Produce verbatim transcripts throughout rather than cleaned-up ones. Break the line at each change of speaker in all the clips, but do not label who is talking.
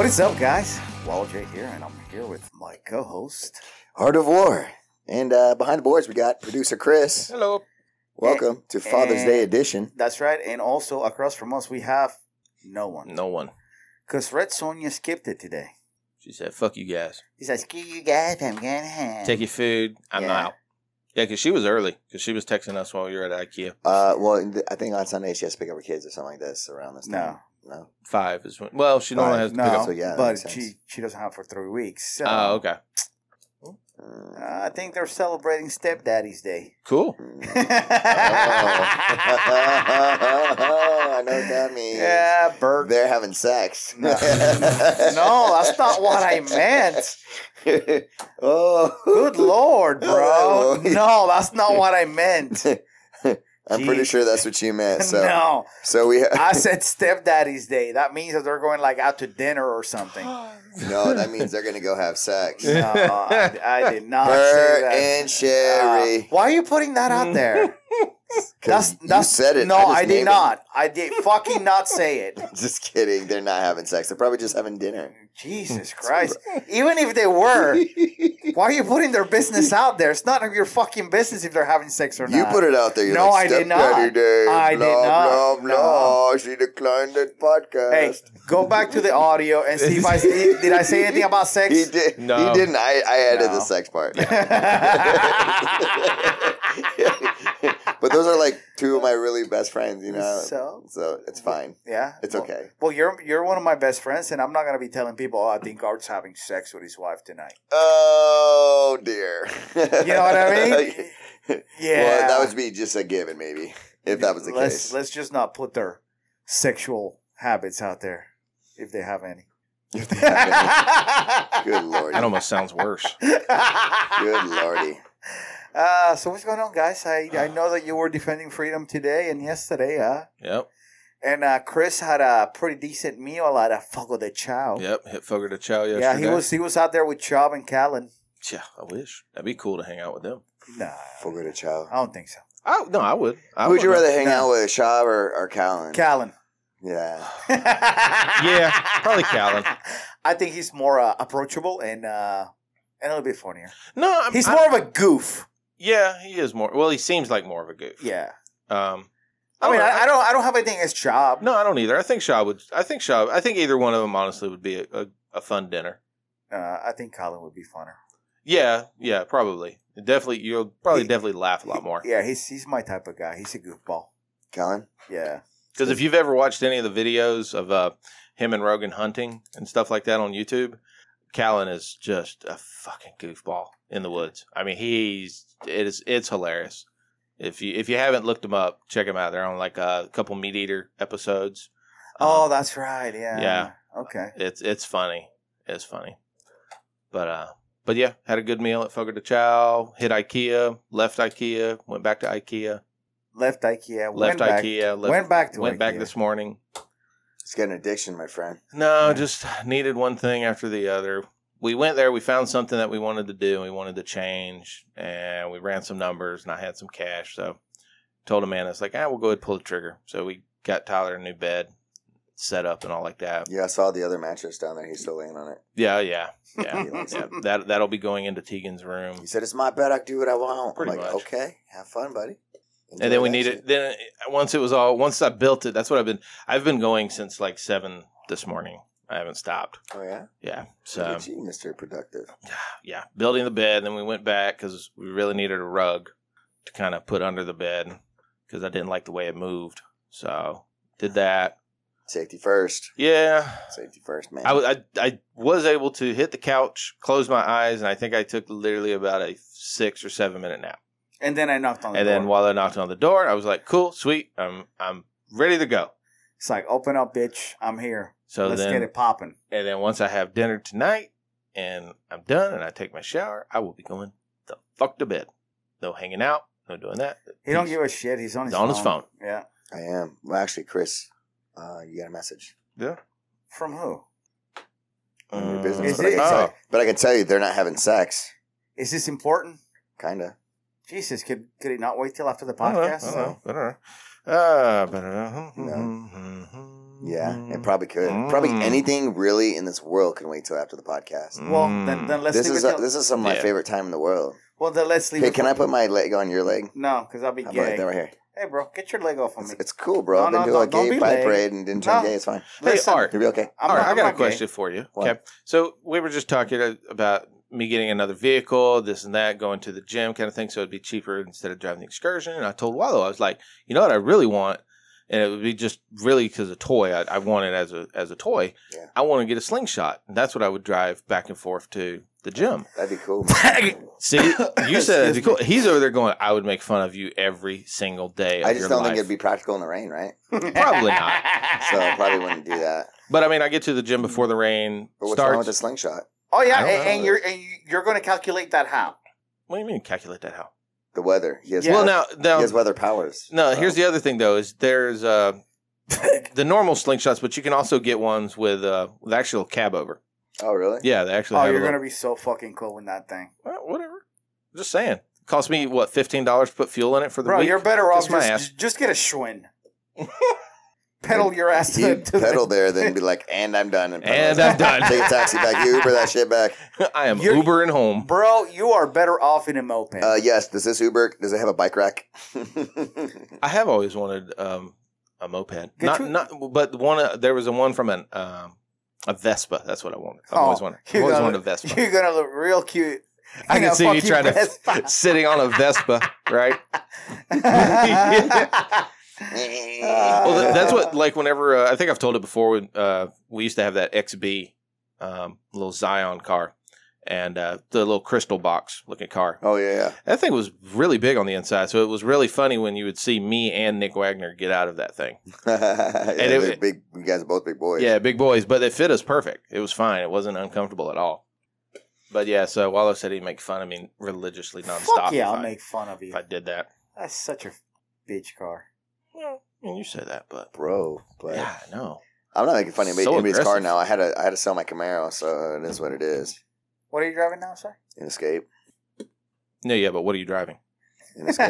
What is up, guys? Wall J here, and I'm here with my co-host,
Heart of War. And uh, behind the boards, we got producer Chris.
Hello.
Welcome
and,
to Father's
and,
Day edition.
That's right. And also across from us, we have no one.
No one.
Because Red Sonja skipped it today.
She said, fuck you guys.
He said, screw you guys, I'm going home.
Take your food. I'm
Yeah.
out. Yeah, because she was early. Because she was texting us while we were at IKEA.
Uh, well, I think on Sunday she has to pick up her kids or something like this around this
No.
time. No.
Five is when. Well, she normally has to
No,
pick up.
So, yeah, that
but
makes sense.
she, she doesn't have for three weeks. So,
Oh, okay.
Uh,
uh, I think they're celebrating Stepdaddy's Day.
Cool.
oh. I know what that means.
Yeah, Bert.
They're having sex.
No. No, that's not what I meant.
oh.
Good Lord, bro.
Oh.
No, that's not what I meant.
I'm
Gee.
pretty sure that's what you meant. So,
No.
so we. Ha-
I said Stepdaddy's Day. That means that they're going like out to dinner or something.
no, that means they're gonna go have sex.
No, I, I did not say
Her
that.
and Sherry.
Uh, why are you putting that out there?
Because
That's that's
you said it.
No,
just
I, did
named
not. I did fucking not say it.
it. Just kidding. They're not having sex. They're probably just having dinner.
Jesus Christ! Even if they were, why are you putting their business out there? It's none of your fucking business if they're having sex or not.
You put it out there. You're
No,
like,
I did not.
Stepdaddy Day,
I
blah,
did not.
Blah, blah. She declined the podcast.
Hey, go back to the audio and see if I did I say anything about sex.
He did.
No.
He didn't. I, I added
No.
the sex part. But those are like two of my really best friends, you know.
So?
so it's fine.
Yeah,
It's
well,
okay.
Well, you're you're one of my best friends, and I'm not gonna be telling people, "Oh, I think Art's having sex with his wife tonight."
Oh dear.
You know what I mean? Yeah.
Well, that would be just a given, maybe, if that was the
let's,
case.
Let's just not put their sexual habits out there, if they have any.
If they have any. Good lordy.
That almost sounds worse.
Good lordy.
Uh, so what's going on, guys? I I know that you were defending freedom today and yesterday, huh?
Yep.
And uh, Chris had a pretty decent meal at a Fogo de Chao.
Yep. Hit Fogo de Chow yesterday.
Yeah, he was he was out there with Chubb and Callan.
Yeah, I wish. That'd be cool to hang out with them.
Nah,
Fogo de Chao.
I don't think so.
Oh, no, I would. I
Who would you
would.
rather hang
No.
out with, Shaw or, or Callan?
Callan.
Yeah.
Yeah, probably Callan.
I think he's more uh, approachable and uh, and a little bit funnier.
No, I'm,
He's
I-
more of a goof.
Yeah, he is more. Well, he seems like more of a goof.
Yeah.
Um,
I mean,
don't know.
I, I don't I don't have anything against Chubb.
No, I don't either. I think Shaw would. I think Shaw. I think either one of them, honestly, would be a, a, a fun dinner.
Uh, I think Callan would be funner.
Yeah, yeah, probably. Definitely, you'll probably
He-
definitely laugh a lot more.
Yeah, he's he's my type of guy. He's a goofball.
Callan?
Yeah.
Because if you've ever watched any of the videos of uh, him and Rogan hunting and stuff like that on YouTube, Callan is just a fucking goofball in the woods. I mean, he's it is it's hilarious. If you if you haven't looked him up, check him out. They're on like a couple Meat Eater episodes.
Oh,
Um,
that's right. Yeah.
yeah.
Okay.
it's it's funny. It's funny. But uh, but yeah, had a good meal at Fogo de Chao. Hit IKEA, left IKEA, went back to IKEA,
Left IKEA.
left
went back,
IKEA, left,
went back to
went
IKEA.
back this morning.
It's got an addiction, my friend.
No,
Yeah.
just needed one thing after the other. We went there, we found something that we wanted to do, and we wanted to change, and we ran some numbers, and I had some cash, so told Amanda, it's like, ah, we'll go ahead and pull the trigger. So we got Tyler a new bed set up and all like that.
Yeah, I saw the other mattress down there. He's still laying on it.
Yeah, yeah, yeah.
He likes
yeah.
it.
That, that'll be going into Tegan's room.
He said, it's my bed. I can do what I want.
Pretty
I'm like,
much.
okay, have fun, buddy. Enjoy
And then we
that
needed,
shit.
then once it was all, once I built it, that's what I've been, I've been going since like seven this morning. I haven't stopped.
Oh, yeah?
Yeah. So.
Look at you, Mister Productive.
Yeah, building the bed. Then we went back because we really needed a rug to kind of put under the bed because I didn't like the way it moved. So did that.
Safety first.
Yeah,
Safety first, man.
I, wa- I, I was able to hit the couch, close my eyes, and I think I took literally about a six or seven minute nap.
And then I knocked on the
And
door.
then while I knocked on the door, I was like, "Cool, sweet, I'm I'm ready to go."
It's like, open up, bitch. I'm here.
So
Let's
then,
get it popping.
and then once I have dinner tonight and I'm done and I take my shower, I will be going the fuck to bed. No hanging out, no doing that.
He don't give a shit. He's on his
He's
phone.
on his phone.
Yeah.
I am. Well, actually, Chris, uh, you got a message.
Yeah.
From who?
On your
Uh,
business.
Is
But I,
it-
can tell,
oh.
but I can tell you they're not having sex.
Is this important?
Kind of.
Jesus, could could he not wait till after the
I don't know,
podcast?
I don't know. I don't know. Uh, but, uh,
No. Yeah, it probably could. Mm. Probably anything really in this world can wait till after the podcast.
Mm. Well, then, then let's
this
leave
is
it
a, This is some of my yeah. favorite time in the world.
Well, then let's leave
hey,
it.
Hey, can I put my leg on your leg?
No, because I'll be
How
gay.
About right there, right here.
Hey, bro, get your leg off of
it's,
me.
It's cool, bro.
No,
I've been
no,
doing
no,
a gay pride no. parade and didn't turn no. gay. It's fine.
Hey,
Listen,
Art.
You'll be okay.
I'm Art,
not,
I got a
gay.
question for you.
What?
Okay. So we were just talking about me getting another vehicle, this and that, going to the gym kind of thing, so it'd be cheaper instead of driving the excursion. And I told Wallow, I was like, you know what I really want? And it would be just really because a toy. I, I want it as a as a toy.
Yeah.
I want to get a slingshot. And that's what I would drive back and forth to the gym.
That'd be cool.
See, you said it'd be cool. He's over there going, I would make fun of you every single day of
I just
your
don't
life.
think it'd be practical in the rain, right?
Probably not.
So I probably wouldn't do that.
But I mean, I get to the gym before the rain
But what's
starts.
wrong with the slingshot?
Oh, yeah,
I don't
and,
know.
and you're and you're going to calculate that how?
What do you mean calculate that how?
The weather. He has
Yeah.
Well,
weather,
now, now
he has weather powers.
no.
So.
Here's the other thing, though: is there's uh, the normal slingshots, but you can also get ones with uh, with actual cab over.
Oh, really?
Yeah, they actually.
Oh,
have
you're
a
going to
little,
be so fucking cool with that thing.
well, whatever. Just saying. Cost me what fifteen dollars to put fuel in it for the
Bro,
week.
you're better off
Kiss my
just,
ass.
just get a Schwinn. Pedal your ass to,
He'd
to the-
pedal there, then be like, and I'm done. And, pedal
And
it.
I'm done.
Take a taxi back. You Uber that shit back.
I am
You're-
Ubering home.
Bro, you are better off in a moped.
Uh, yes. Does this Uber, does it have a bike rack?
I have always wanted um, a moped.
Get
Not
you-
not, but one. Uh, there was a one from an um, a Vespa. That's what I wanted. I've
Oh,
always wanted. I've
you're
always
gonna-
wanted a Vespa.
You're going to look real cute.
I
in
can
a
see you
fucking
trying to
Vespa.
sitting on a Vespa, right? Well, th- that's what, like, whenever, uh, I think I've told it before, when, uh, we used to have that X B, um, little Zion car, and uh, the little crystal box looking car.
Oh, yeah, yeah.
That thing was really big on the inside, so it was really funny when you would see me and Nick Wagner get out of that thing.
yeah
it-
they're big. You guys are both big boys.
Yeah, big boys, but they fit us perfect. It was fine. It wasn't uncomfortable at all. But yeah, so Wallow said he'd make fun of me religiously nonstop.
Fuck yeah,
if
I'll
I,
make fun of you.
if I did that.
That's such a bitch car.
Well, I mean, you say that, but
Bro. But
yeah, I know.
I'm not making fun of
So
anybody's car
aggressive.
now. I had to I had to sell my Camaro, so it is what it is.
What are you driving now, sir?
An Escape.
No, yeah, but what are you driving?
An Escape.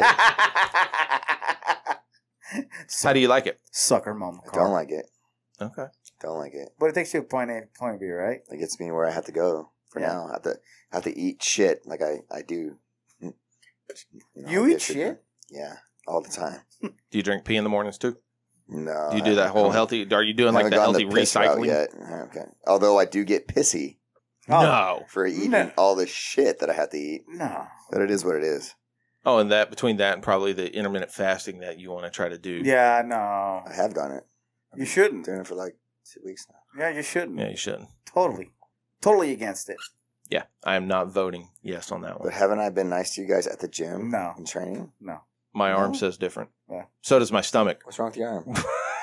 How do you like it?
Sucker mom
I
car.
don't like it.
Okay.
Don't like it.
But it takes you to point A to point B, right?
It gets me where I have to go for
Yeah.
now. I have to have to eat shit like I, I do. You, know,
You
I
eat
get
shit?
Yeah, all the time.
Do you drink pee in the mornings too?
No.
Do you
I
do that
haven't
whole
gone-
healthy? Are you
I
doing like
haven't
the
gone
healthy
piss route
recycling?
yet. Okay. Although I do get pissy
Oh,
No.
for eating
No.
all the shit that I have to eat.
No.
But it is what it is.
Oh, and that between that and probably the intermittent fasting that you want to try to do.
Yeah, no.
I have done it.
You shouldn't.
Doing it for like two weeks now.
Yeah, you shouldn't.
Yeah, you shouldn't.
Totally. Totally against it.
Yeah, I am not voting yes on that
But
one.
haven't I been nice to you guys at the gym?
No.
And training?
No.
My arm
No?
says different.
Yeah.
So does my stomach.
What's wrong with your arm?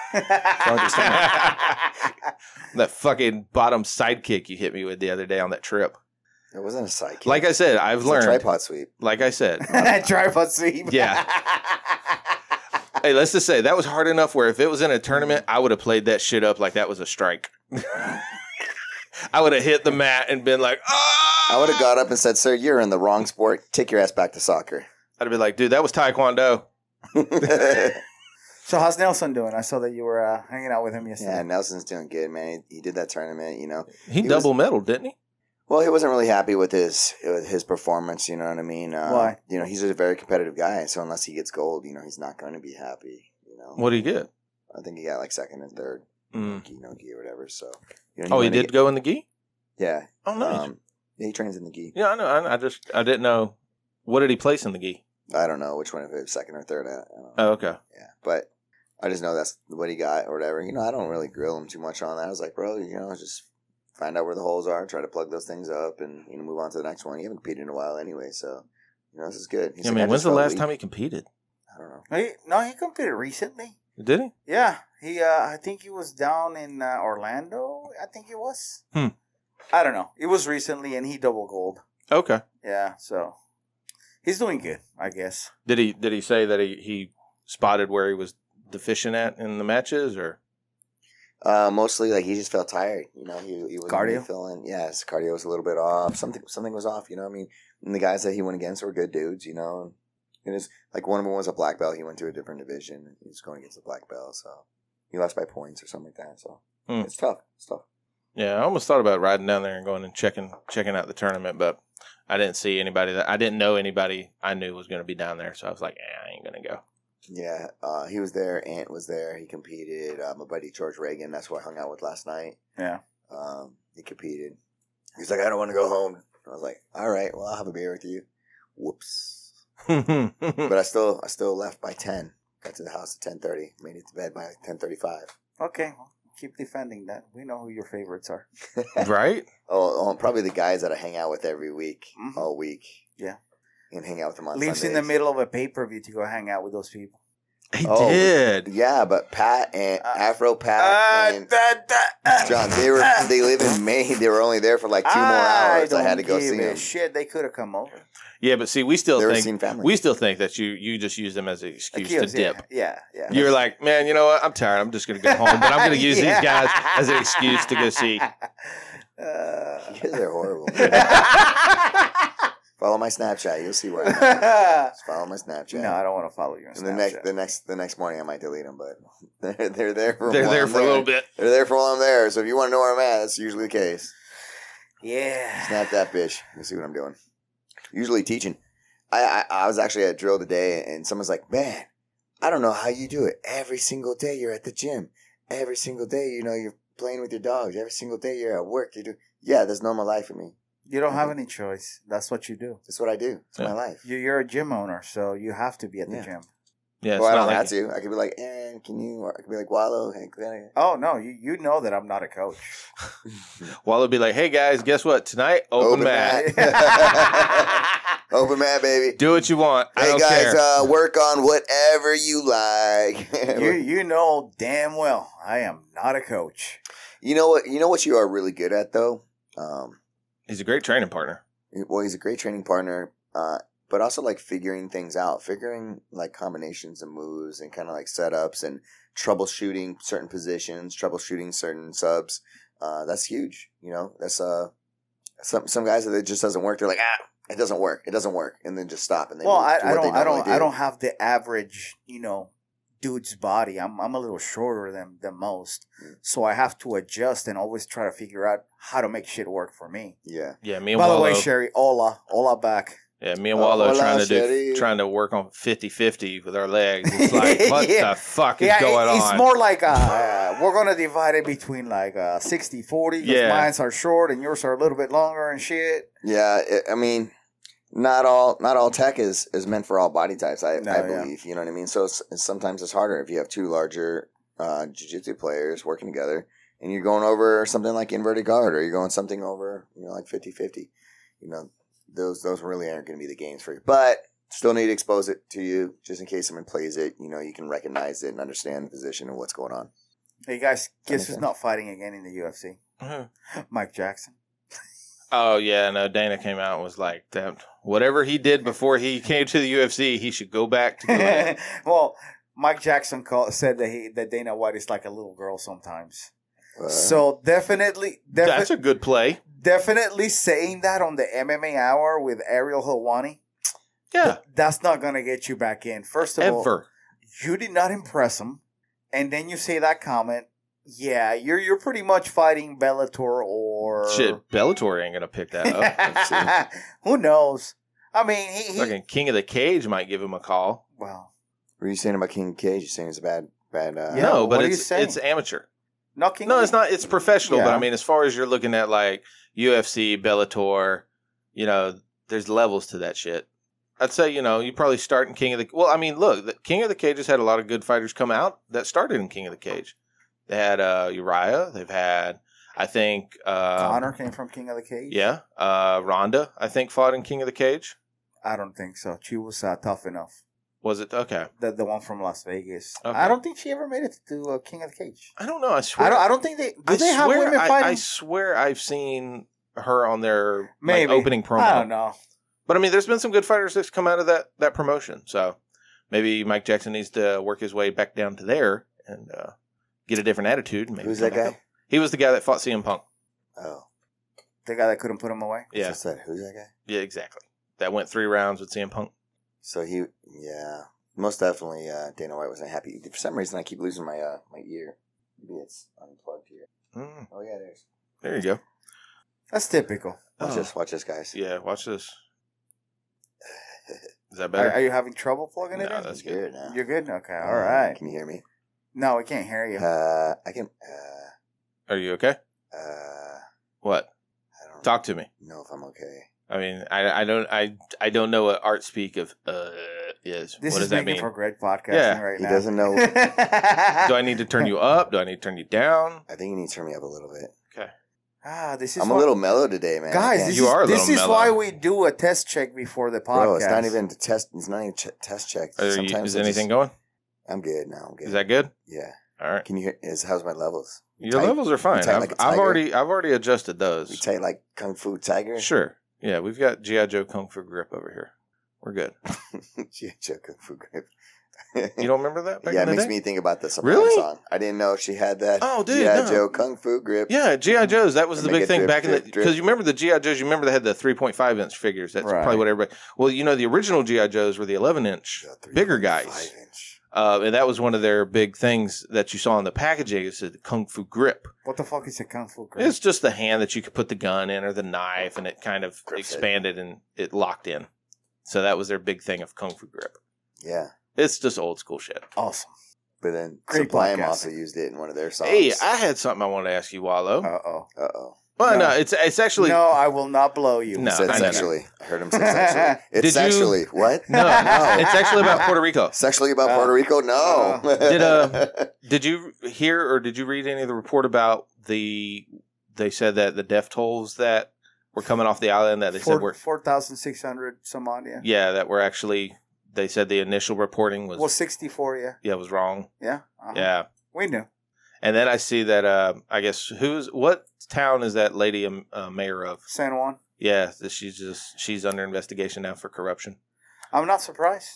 That fucking bottom sidekick you hit me with the other day on that trip.
It wasn't a sidekick.
Like I said, I've
It was
learned.
a tripod sweep.
Like I said,
Tripod sweep.
Yeah. hey, let's just say that was hard enough where if it was in a tournament, I would have played that shit up like that was a strike. I would have hit the mat and been like, ah!
I would have got up and said, "Sir, you're in the wrong sport. Take your ass back to soccer."
I'd have been like, dude, that was Taekwondo.
So how's Nelson doing? I saw that you were uh, hanging out with him yesterday.
Yeah, Nelson's doing good, man. He, he did that tournament, you know.
He,
He
double medaled, didn't he?
Well, he wasn't really happy with his with his performance. You know what I mean? Uh,
Why?
You know, he's a very competitive guy. So unless he gets gold, you know, he's not going to be happy. You know.
What did he get?
I think he got like second and third,
Mm.
gi, no gi or whatever. So. You know,
Oh, he
wanted to
did
get-
go in the gi?
Yeah.
Oh, nice.
Um, yeah, he trains in the gi.
yeah, I know. I, I just I didn't know. What did he place in the gi?
I don't know which one if it was second or third. I, I don't know.
Oh, okay.
Yeah, but I just know that's what he got or whatever. You know, I don't really grill him too much on that. I was like, bro, you know, just find out where the holes are, try to plug those things up, and you know, move on to the next one. You haven't competed in a while anyway, so you know this is good. He's
Yeah, I
like,
mean, when's
just
the
felt
last
weak.
time he competed?
I don't know.
No, he, no, he competed recently.
Did he?
Yeah, he. Uh, I think he was down in uh, Orlando. I think he was.
Hmm.
I don't know. It was recently, and he double gold.
Okay.
Yeah, so he's doing good, I guess.
Did he Did he say that he, he spotted where he was deficient at in the matches, or?
Uh, mostly like he just felt tired. You know, he he wasn't
Cardio?
really feeling. Yeah, his cardio was a little bit off. Something something was off. You know, what I mean, and the guys that he went against were good dudes. You know, and it's like one of them was a black belt. He went to a different division. And he was going against a black belt. So he lost by points or something like that. So
Hmm.
it's tough. It's tough.
Yeah, I almost thought about riding down there and going and checking checking out the tournament, but I didn't see anybody that I didn't know anybody I knew was going to be down there, so I was like, eh, I ain't going to go.
Yeah, uh, he was there. Ant was there. He competed. Uh, my buddy George Reagan, that's who I hung out with last night.
Yeah.
Um, he competed. He's like, I don't want to go home. I was like, all right, well, I'll have a beer with you. Whoops. But I still, I still left by ten. Got to the house at ten thirty. Made it to bed by ten thirty-five.
Okay, well, keep defending that. We know who your favorites are.
Right?
Oh, oh, probably the guys that I hang out with every week,
Mhm.
all week.
Yeah.
And hang out with them on
Leaves in
Sundays.
the middle of a pay per view to go hang out with those people.
He
Oh,
did.
Yeah, but Pat and
Uh,
Afro Pat
Uh,
and
da, da, uh,
John, they were
uh,
they live in Maine. They were only there for like two more hours. I, had to go
don't
see
give a
them.
Shit, they could have come over.
Yeah, but see, we still
They were
think
seeing family.
we still think that you you just use them as an excuse
Accused,
to dip.
Yeah, yeah. yeah.
You're like, man, you know what? I'm tired. I'm just going to go home, but I'm going to use
Yeah.
these guys as an excuse to go see.
Uh,
You guys are horrible. Follow my Snapchat. You'll see where I'm at. Just follow my Snapchat.
no, I don't want to follow you on
And the next,
Snapchat.
the next, the next morning, I might delete them, but they're they're there for
They're
while
there
I'm
for a little bit.
They're there for while I'm there. So if you want to know where I'm at, that's usually the case.
Yeah.
Snap that bitch. You see what I'm doing. Usually teaching. I, I I was actually at drill today, and someone's like, "Man, I don't know how you do it. Every single day you're at the gym. Every single day, you know, you're playing with your dogs. Every single day you're at work. You do. Yeah, there's normal life for me.
You don't have any choice. That's what you do.
That's what I do. It's
Yeah.
my life.
You- You're a gym owner, so you have to be at the
Yeah.
gym.
Yeah, it's
Well, I
not
don't
like
have to. I could be like, Aaron, can you? Or I could be like, Wallow. Hey, can I-"
Oh, no, you, you know that I'm not a coach.
Well, it'd be like, hey guys, guess what? Tonight, open,
Open
mat.
Open mat, baby.
Do what you want. I
Hey
don't
guys,
care.
uh, work on whatever you like.
you you know damn well I am not a coach.
You know what? You know what you are really good at, though. Um,
He's a great training partner.
well, he's a great training partner, uh, but also like figuring things out, figuring like combinations and moves and kind of like setups and troubleshooting certain positions, troubleshooting certain subs. Uh, that's huge. You know, that's uh, some some guys that it just doesn't work. They're like, ah, it doesn't work. It doesn't work, and then just stop and they
Well,
move
I,
to
I
what they
don't I don't
normally
I
do.
don't have the average, you know, dude's body. I'm I'm a little shorter than than most,
Mm.
so I have to adjust and always try to figure out how to make shit work for me.
Yeah.
Yeah, me and
By the
Wallow.
way, Sherry, hola, hola back.
Yeah, me and
Oh,
Wallow
hola,
trying to
Sherry.
do trying to work on fifty-fifty with our legs. It's like, what
Yeah.
the fuck is
Yeah,
going
it- it's
on?
more like uh, uh, we're gonna divide it between like uh, sixty forty.
Yeah.
Mine's are short and yours are a little bit longer and shit.
Yeah, it, I mean, not all not all tech is, is meant for all body types. I,
No,
I
yeah.
believe, you know what I mean. So it's, it's, sometimes it's harder if you have two larger uh, jiu-jitsu players working together, and you're going over something like inverted guard, or you're going something over, you know, like fifty-fifty. You know, those those really aren't going to be the games for you, but still need to expose it to you just in case someone plays it. You know, you can recognize it and understand the position and what's going on.
Hey guys,
That
guess
makes
who's
sense.
not fighting again in the U F C?
Mhm.
Mike Jackson.
Oh yeah, no. Dana came out and was like, that whatever he did before he came to the U F C, he should go back to doing it.
Well, Mike Jackson called, said that he that Dana White is like a little girl sometimes.
Uh,
So definitely, defi-
That's a good play.
definitely saying that on the M M A Hour with Ariel Helwani,
Yeah,
that's not gonna get you back in. First of all,
ever.
you did not impress him, and then you say that comment. Yeah, you're you're pretty much fighting Bellator or
Shit, Bellator ain't gonna pick that up.
Who knows? I mean, he, he
Fucking King of the Cage might give him a call.
well,
what are you saying about King Cage? You saying it's a bad bad? Uh,
Yeah,
no,
what
but
are you
it's
saying?
it's amateur.
not King.
No,
of
it's
the-
not. It's professional, but
Yeah.
I mean, as far as you're looking at like U F C, Bellator, you know, there's levels to that shit. I'd say, you know, you probably start in King of the. Well, I mean, look, the King of the Cage has had a lot of good fighters come out that started in King of the Cage. They had uh, Uriah. They've had, I think, uh,
Connor came from King of the Cage.
Yeah, uh, Ronda. I think fought in King of the Cage.
I don't think so. She was uh, tough enough.
Was it okay?
The the one from Las Vegas.
Okay.
I don't think she ever made it to uh, King of the Cage.
I don't know. I swear.
I don't. I don't think they. Do
I
they have
swear,
women
I,
fighting?
I swear I've seen her on their like,
Maybe
opening promo.
I don't know.
But I mean, there's been some good fighters that's come out of that, that promotion. So maybe Mike Jackson needs to work his way back down to there and uh, get a different attitude. And maybe
Who's
come
that
back
guy?
up. He was the guy that fought C M Punk.
Oh,
The guy that couldn't put him away.
Yeah,
just that. Who's that guy?
yeah, exactly. That went three rounds with C M Punk.
So he, yeah, Most definitely, uh, Dana White wasn't happy. For some reason, I keep losing my uh, my ear. Maybe it's unplugged here.
Mm,
Oh yeah, there's.
there you go.
That's typical.
Watch
Oh.
this, watch this, guys.
Yeah, watch this. Is that
Are,
better?
are you having trouble plugging
No,
it in?
that's
Good
good.
now.
You're good? Okay, all
Uh,
right.
Can you hear me?
No, we can't hear you.
Uh, I can. Uh,
Are you okay?
uh,
What?
I don't
Talk to me.
know if I'm okay.
I mean, I, I don't I I don't know what art speak of uh is.
This
what does
is
that
making
mean?
for great podcasting
Yeah.
right
He
now.
doesn't know.
Do I need to turn you up? Do I need to turn you down?
I think you need to turn me up a little bit.
Okay.
Ah, this is
I'm
why-
a little mellow today, man. I
guys.
can't-
This
You
is,
are a
this
little
is
mellow.
why we do a test check before the podcast.
Bro, it's not even to test. It's not even ch- test check.
Are you,
Sometimes
is
I
anything
just-
going?
I'm good now. I'm good.
Is that good?
Yeah.
All right.
Can you hear? Is how's my levels?
Your
tight?
levels are fine.
tight
I've,
like a
I've
tiger?
already I've already adjusted
We
those.
tight like Kung Fu Tiger.
Sure. Yeah, we've got G I. Joe Kung Fu Grip over here. We're good.
G I. Joe Kung Fu Grip.
You don't remember that? Back
Yeah,
in
it
the
makes
day?
me think about the Sublime
Really?
song. I didn't know she had that.
Oh, dude,
G I.
no.
Joe Kung Fu Grip.
Yeah, G I. Joes. That was
Or
the
make
big
it
thing
drip,
back in the
drip, drip.
because you remember the G I. Joes. You remember they had the three point five inch figures. That's
Right.
probably what everybody. Well, you know the original G I. Joes were the eleven inch
The three
bigger
point
guys.
five inch.
Uh, and that was one of their big things that you saw in the packaging. It said Kung Fu Grip.
What the fuck is a kung fu grip?
It's just the hand that you could put the gun in or the knife, and it kind of
Grips it.
expanded and it locked in. So that was their big thing of Kung Fu Grip.
Yeah,
It's just old school shit.
Awesome.
but then
Great
Sublime
podcast.
also used it in one of their songs.
Hey, I had something I wanted to ask you, Wallow.
Uh oh.
Uh oh.
well, no.
no.
it's it's actually
No, I will not blow you.
No.
He said
I know.
sexually. I heard him say sexually. It's
Did you-
sexually. What?
no, it's actually about Puerto Rico.
Sexually about
Uh,
Puerto Rico? No.
uh,
Did, uh, Did you hear or did you read any of the report about the? They said that the death tolls that were coming off the island that they said were
four thousand six hundred some odd, yeah.
yeah that were actually they said the initial reporting was
Well, sixty-four, yeah.
yeah was wrong.
Yeah. uh-huh.
Yeah.
We knew.
And then I see that uh, I guess who's what town is that lady um, uh, mayor of?
San Juan.
Yeah, that she's just she's under investigation now for corruption.
I'm not surprised.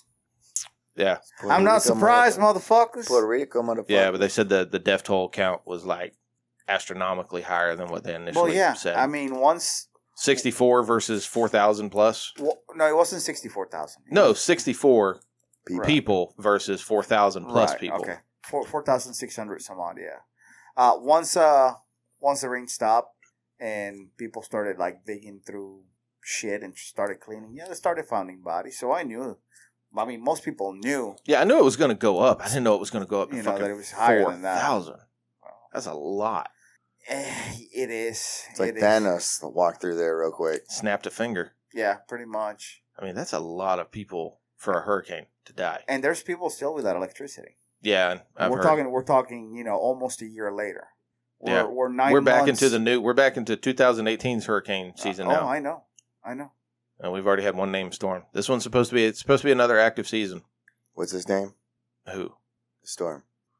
Yeah,
Puerto
I'm not
Rico
surprised,
motherfucker.
motherfuckers.
Puerto Rico, motherfucker.
yeah, but they said the the death toll count was like astronomically higher than what they initially
Well, yeah.
said.
I mean, once.
sixty-four versus four thousand plus.
Well, no, it wasn't sixty-four thousand.
No, sixty-four
People.
people versus four thousand plus
Right,
people.
Okay. Four four thousand six hundred some odd, yeah. Uh, once uh once the rain stopped and people started like digging through shit and started cleaning, yeah, they started finding bodies. So I knew. I mean, most people knew.
Yeah, I knew it was going to go up. I didn't know it was going to go up to
You know,
fucking
that it was higher than that.
four thousand. That's a lot.
Eh, it is.
It's like
It is.
Thanos. Walk through there real quick.
Snapped a finger.
Yeah, pretty much.
I mean, that's a lot of people for a hurricane to die.
And there's people still without electricity.
Yeah, and I've
we're
heard.
talking. We're talking. You know, almost a year later. We're,
Yeah.
we're nine.
we're back
months-
into the new. We're back into twenty eighteen's hurricane season
oh,
now,
I know. I know.
and we've already had one named storm. This one's supposed to be. It's supposed to be another active season.
What's his name?
Who?
The Storm.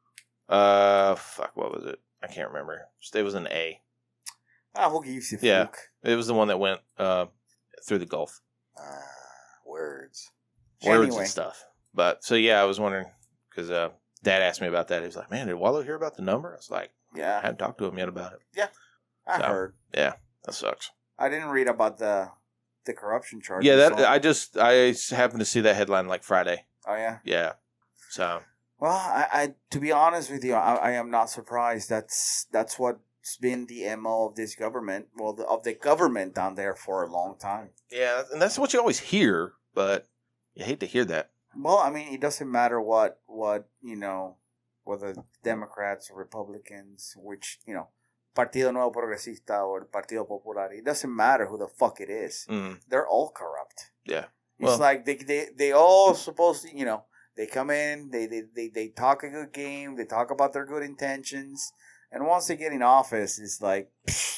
Uh, fuck. What was it? I can't remember. It was an A.
Ah, who gives you
Yeah.
fluke?
It was the one that went uh through the Gulf.
Ah, words.
Words
Anyway.
and stuff. But so yeah, I was wondering because uh, Dad asked me about that. He was like, "Man, did Wallow hear about the number?" I was like, "I
Yeah,
hadn't talked to him yet about it."
I
So,
heard.
Yeah, that sucks.
I didn't read about the the corruption charges.
Yeah, that
so-
I just I happened to see that headline like Friday.
oh yeah.
Yeah, so
Well, I, I to be honest with you, I, I am not surprised. That's that's what's been the M O of this government. Well, the, of the government down there for a long time.
yeah, and that's what you always hear, but you hate to hear that.
Well, I mean, it doesn't matter what what you know, whether Democrats or Republicans, which you know, Partido Nuevo Progresista or Partido Popular. It doesn't matter who the fuck it is.
Mm,
They're all corrupt.
yeah,
It's
Well-
like they they they all supposed to, you know, they come in, they, they they they talk a good game, they talk about their good intentions, and once they get in office, it's like,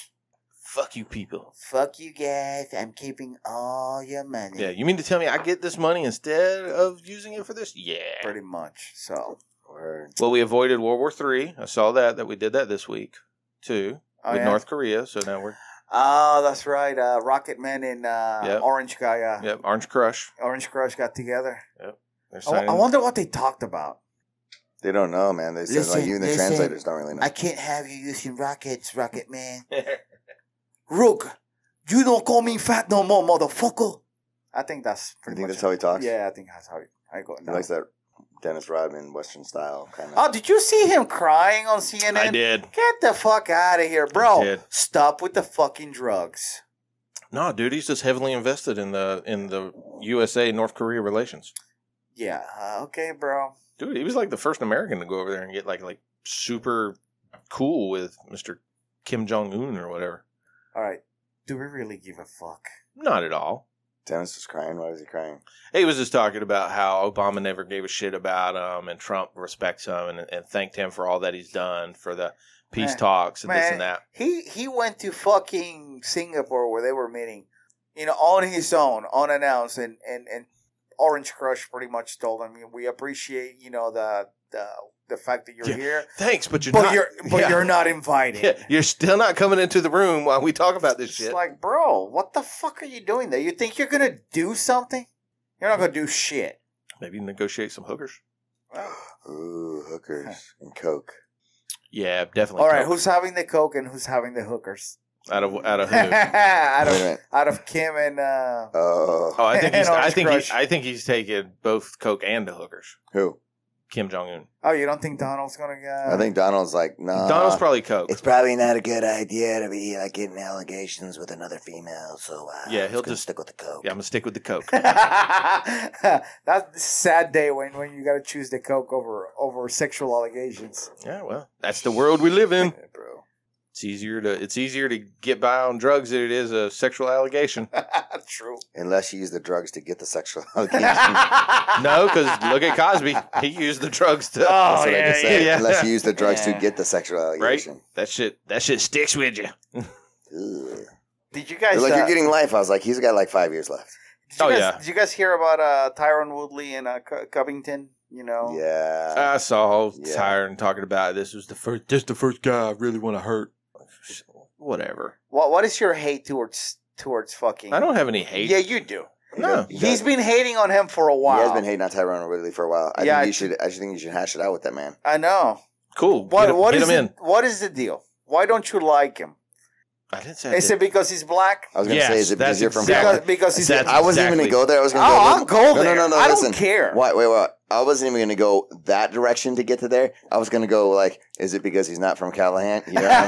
fuck you, people.
fuck you guys, I'm keeping all your money.
Yeah, you mean to tell me I get this money instead of using it for this? Yeah.
Pretty much. So,
Word.
Well, we avoided World War Three. I saw that that we did that this week too
oh,
with
yeah?
North Korea. So now we're
Oh, that's right. Uh, Rocket Man and uh,
Yep.
Orange Guy, uh,
yep Orange Crush.
Orange Crush got together.
They're
I,
signing.
I wonder what they talked about.
They don't know, man. They said
Listen,
like you and the
listen.
translators don't really know.
I can't have you using rockets, Rocket Man. Rook, you don't call me fat no more, motherfucker. I think that's
You
pretty
think
much
that's how he talks?
Yeah, I think that's how he, I go.
He
No.
likes that. Dennis Rodman Western style kind of.
Oh, did you see him crying on C N N?
I did.
Get the fuck out of here, bro.
I did.
Stop with the fucking drugs.
No, dude, he's just heavily invested in the in the U S A North Korea relations.
Yeah, uh, okay, bro.
Dude, he was like the first American to go over there and get like like super cool with Mister Kim Jong Un or whatever.
All right. Do we really give a fuck?
Not at all.
Dennis was crying. Why was he crying?
He was just talking about how Obama never gave a shit about him, and Trump respects him and, and thanked him for all that he's done for the peace
Man,
talks and
Man,
this and that.
He he went to fucking Singapore where they were meeting, you know, on his own, unannounced, and, and, and Orange Crush pretty much told him, "We appreciate, you know, the the the fact that you're
Yeah.
here,
Thanks, but you're
but
not.
you're but
yeah.
you're not invited."
Yeah, you're still not coming into the room while we talk about this
It's
shit.
like, bro, what the fuck are you doing there? You think you're gonna do something? You're not gonna do shit.
Maybe negotiate some hookers.
Ooh, hookers and coke.
Yeah, definitely.
All right,
Coke.
who's having the coke and who's having the hookers?
out of out of who?
out
Wait a
of
minute.
out of Kim and uh,
Oh,
Oh, I think he's.
And
I
Orange
think
Crush.
he, I think he's taking both Coke and the hookers.
who?
Kim Jong Un.
oh, you don't think Donald's gonna uh,
I think Donald's like, nah.
Donald's probably Coke.
It's probably not a good idea to be like getting allegations with another female. So uh,
Yeah,
I'm
he'll
gonna
just-
stick with the coke.
Yeah, I'm gonna stick with the Coke.
That's a sad day when, when you gotta choose the coke over over sexual allegations.
Yeah, well, that's the world we live in.
Yeah, bro.
It's easier to it's easier to get by on drugs than it is a sexual allegation.
True.
Unless you use the drugs to get the sexual allegation.
No, because look at Cosby. He used the drugs to.
Oh,
That's what I
yeah,
just said.
yeah.
Unless you use the drugs
Yeah.
to get the sexual allegation.
That shit. That shit sticks with you.
Ugh.
Did you guys?
They're like,
uh,
you're getting life. I was like, he's got like five years left.
did you
Oh,
guys,
yeah.
Did you guys hear about uh, Tyron Woodley and uh, Co- Covington? You know.
Yeah.
I saw
Yeah.
Tyron talking about this was the first. This the first guy I really want to hurt. Whatever.
What What is your hate towards towards fucking?
I don't have any hate.
Yeah, you do.
No.
He
He's
does-
been hating on him for a while.
He has been hating on Tyrone Woodley for a while. I
Yeah,
think
I
you should. I should think you should hash it out with that man.
I know.
Cool.
What
Get him,
What
get
is
him in.
the, What is the deal? Why don't you like him?
I didn't say. I
Is
did.
it because he's black?
I was going to
Yes,
say, is it because
that's
you're from
exactly-
Because
California?
because he's.
That's-
I wasn't even going to
Exactly.
go there. I was going to
Oh,
go.
I'll go
no,
there.
No, no, no.
I
listen.
don't care.
Wait, wait, wait. I wasn't even going to go that direction to get to there. I was going to go like, is it because he's not from Callahan? You know what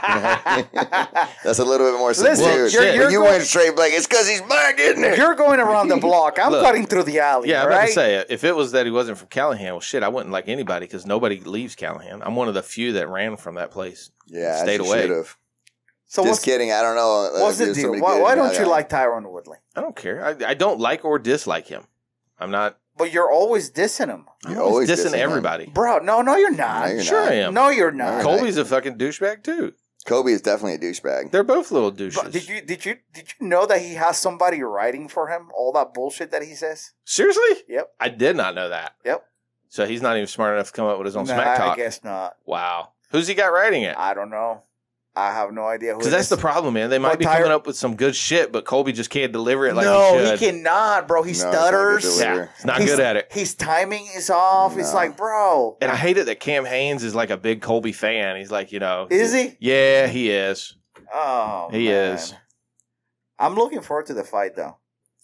I mean? That's a little bit more
Listen,
subdued.
you're-
But
you're
you
going-
went straight like, it's because he's black, isn't it?
You're going around the block. I'm
Look.
cutting through the alley.
Yeah, I'm
right?
about to say, if it was that he wasn't from Callahan, well, shit, I wouldn't like anybody because nobody leaves Callahan. I'm one of the few that ran from that place.
Yeah,
Stayed
I
away.
should have.
So
Just
what's,
kidding. I don't know.
what's the
There's
deal?
somebody
Why,
good.
why don't
I-
you
I-
like Tyron Woodley?
I don't care. I, I don't like or dislike him. I'm not.
But you're always dissing him,
I'm
You're
always
always
dissing
dissing him.
everybody.
bro. No, no, you're not.
No, you're
Sure
not.
I am.
No, you're not.
No,
Colby's a fucking douchebag too.
Kobe is definitely a douchebag.
They're both little douches.
But did you did you did you know that he has somebody writing for him all that bullshit that he says?
Seriously?
Yep.
I did not know that.
Yep.
So he's not even smart enough to come up with his own
Nah,
smack talk.
I guess not.
Wow. Who's he got writing it?
I don't know. I have no idea who.
Because
it
that's
is.
the problem, man. They might
But
be
Tyra-
coming up with some good shit, but Colby just can't deliver it like
no,
he
he,
should.
cannot, bro. He
No, it's not good
stutters.
delivery.
Yeah, he's not
He's-
good at it.
His timing is off. It's
No.
like, bro,
And I hate it that Cam Haynes is like a big Colby fan. He's like, you know.
is he?
Yeah, he is.
Oh,
He
man.
is.
I'm looking forward to the fight, though.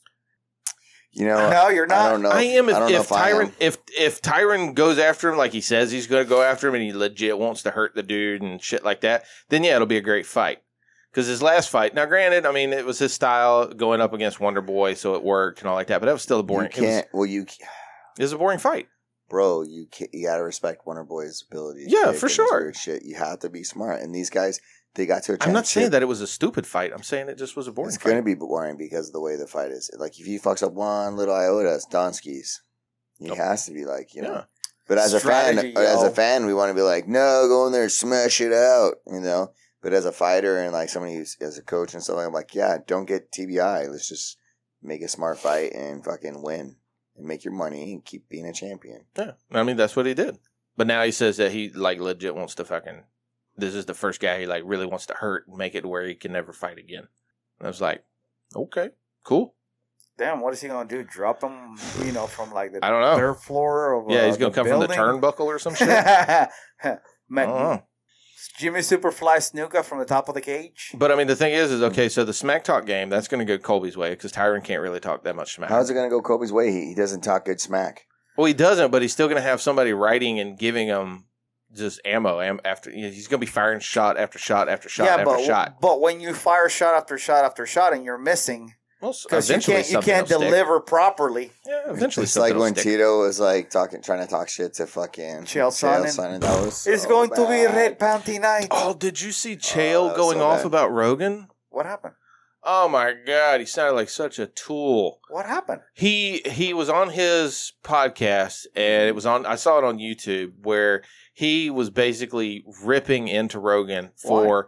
You know,
No, you're not.
I don't know.
I am if,
I don't know
if
if I
Tyron
am.
if if Tyron goes after him like he says he's going to go after him and he legit wants to hurt the dude and shit like that, then yeah, it'll be a great fight. Because his last fight, now granted, I mean it was his style going up against Wonder Boy, so it worked and all like that, but that was still a
You
boring. It was,
can't. Well, you,
it was a boring fight.
bro, you can't, you gotta respect Wonder Boy's ability. to
Yeah,
kick
for
and
sure.
weird Shit, you have to be smart. And these guys, they got to a
I'm not saying
championship.
that it was a stupid fight. I'm saying it just was a boring
It's
fight.
going to be boring because of the way the fight is. Like, if he fucks up one little iota, it's Donskis. He
Nope.
has to be like, you know.
Yeah.
But as
Strategy,
a fan, as
yo.
a fan, we want to be like, no, go in there, and smash it out, you know. But as a fighter and like somebody who's as a coach and stuff, I'm like, yeah, don't get T B I. Let's just make a smart fight and fucking win and make your money and keep being a champion.
Yeah, I mean that's what he did. But now he says that he like legit wants to fucking. This is the first guy he like really wants to hurt and make it where he can never fight again. And I was like, okay, cool.
Damn, what is he gonna do? Drop him, you know, from like the
I don't know.
third floor of
Yeah,
uh,
he's gonna
the
come
building?
from the turnbuckle or some shit.
Man,
I don't know.
Jimmy Superfly Snuka from the top of the cage.
But I mean, the thing is, is okay. So the smack talk game that's going to go Colby's way because Tyron can't really talk that much smack.
How's it going to go Kobe's way? He, he doesn't talk good smack.
Well, he doesn't, but he's still going to have somebody writing and giving him just ammo. Am- after you know, he's going to be firing shot after shot after shot
yeah,
after
but,
shot.
But when you fire shot after shot after shot and you're missing,
Well,
because you
eventually
can't you
something
can't
will stick.
deliver properly.
Yeah, eventually
It's
something
like
will
when
stick.
Tito was like talking, trying to talk shit to fucking
Chael Sonnen.
Sonnen. That was
It's
so
going to be
bad.
red panty night.
Oh, did you see
Oh,
Chael
that was
going
so
off
bad.
about Rogan?
What happened?
Oh my God, he sounded like such a tool.
What happened?
He he was on his podcast, and it was on. I saw it on YouTube where he was basically ripping into Rogan for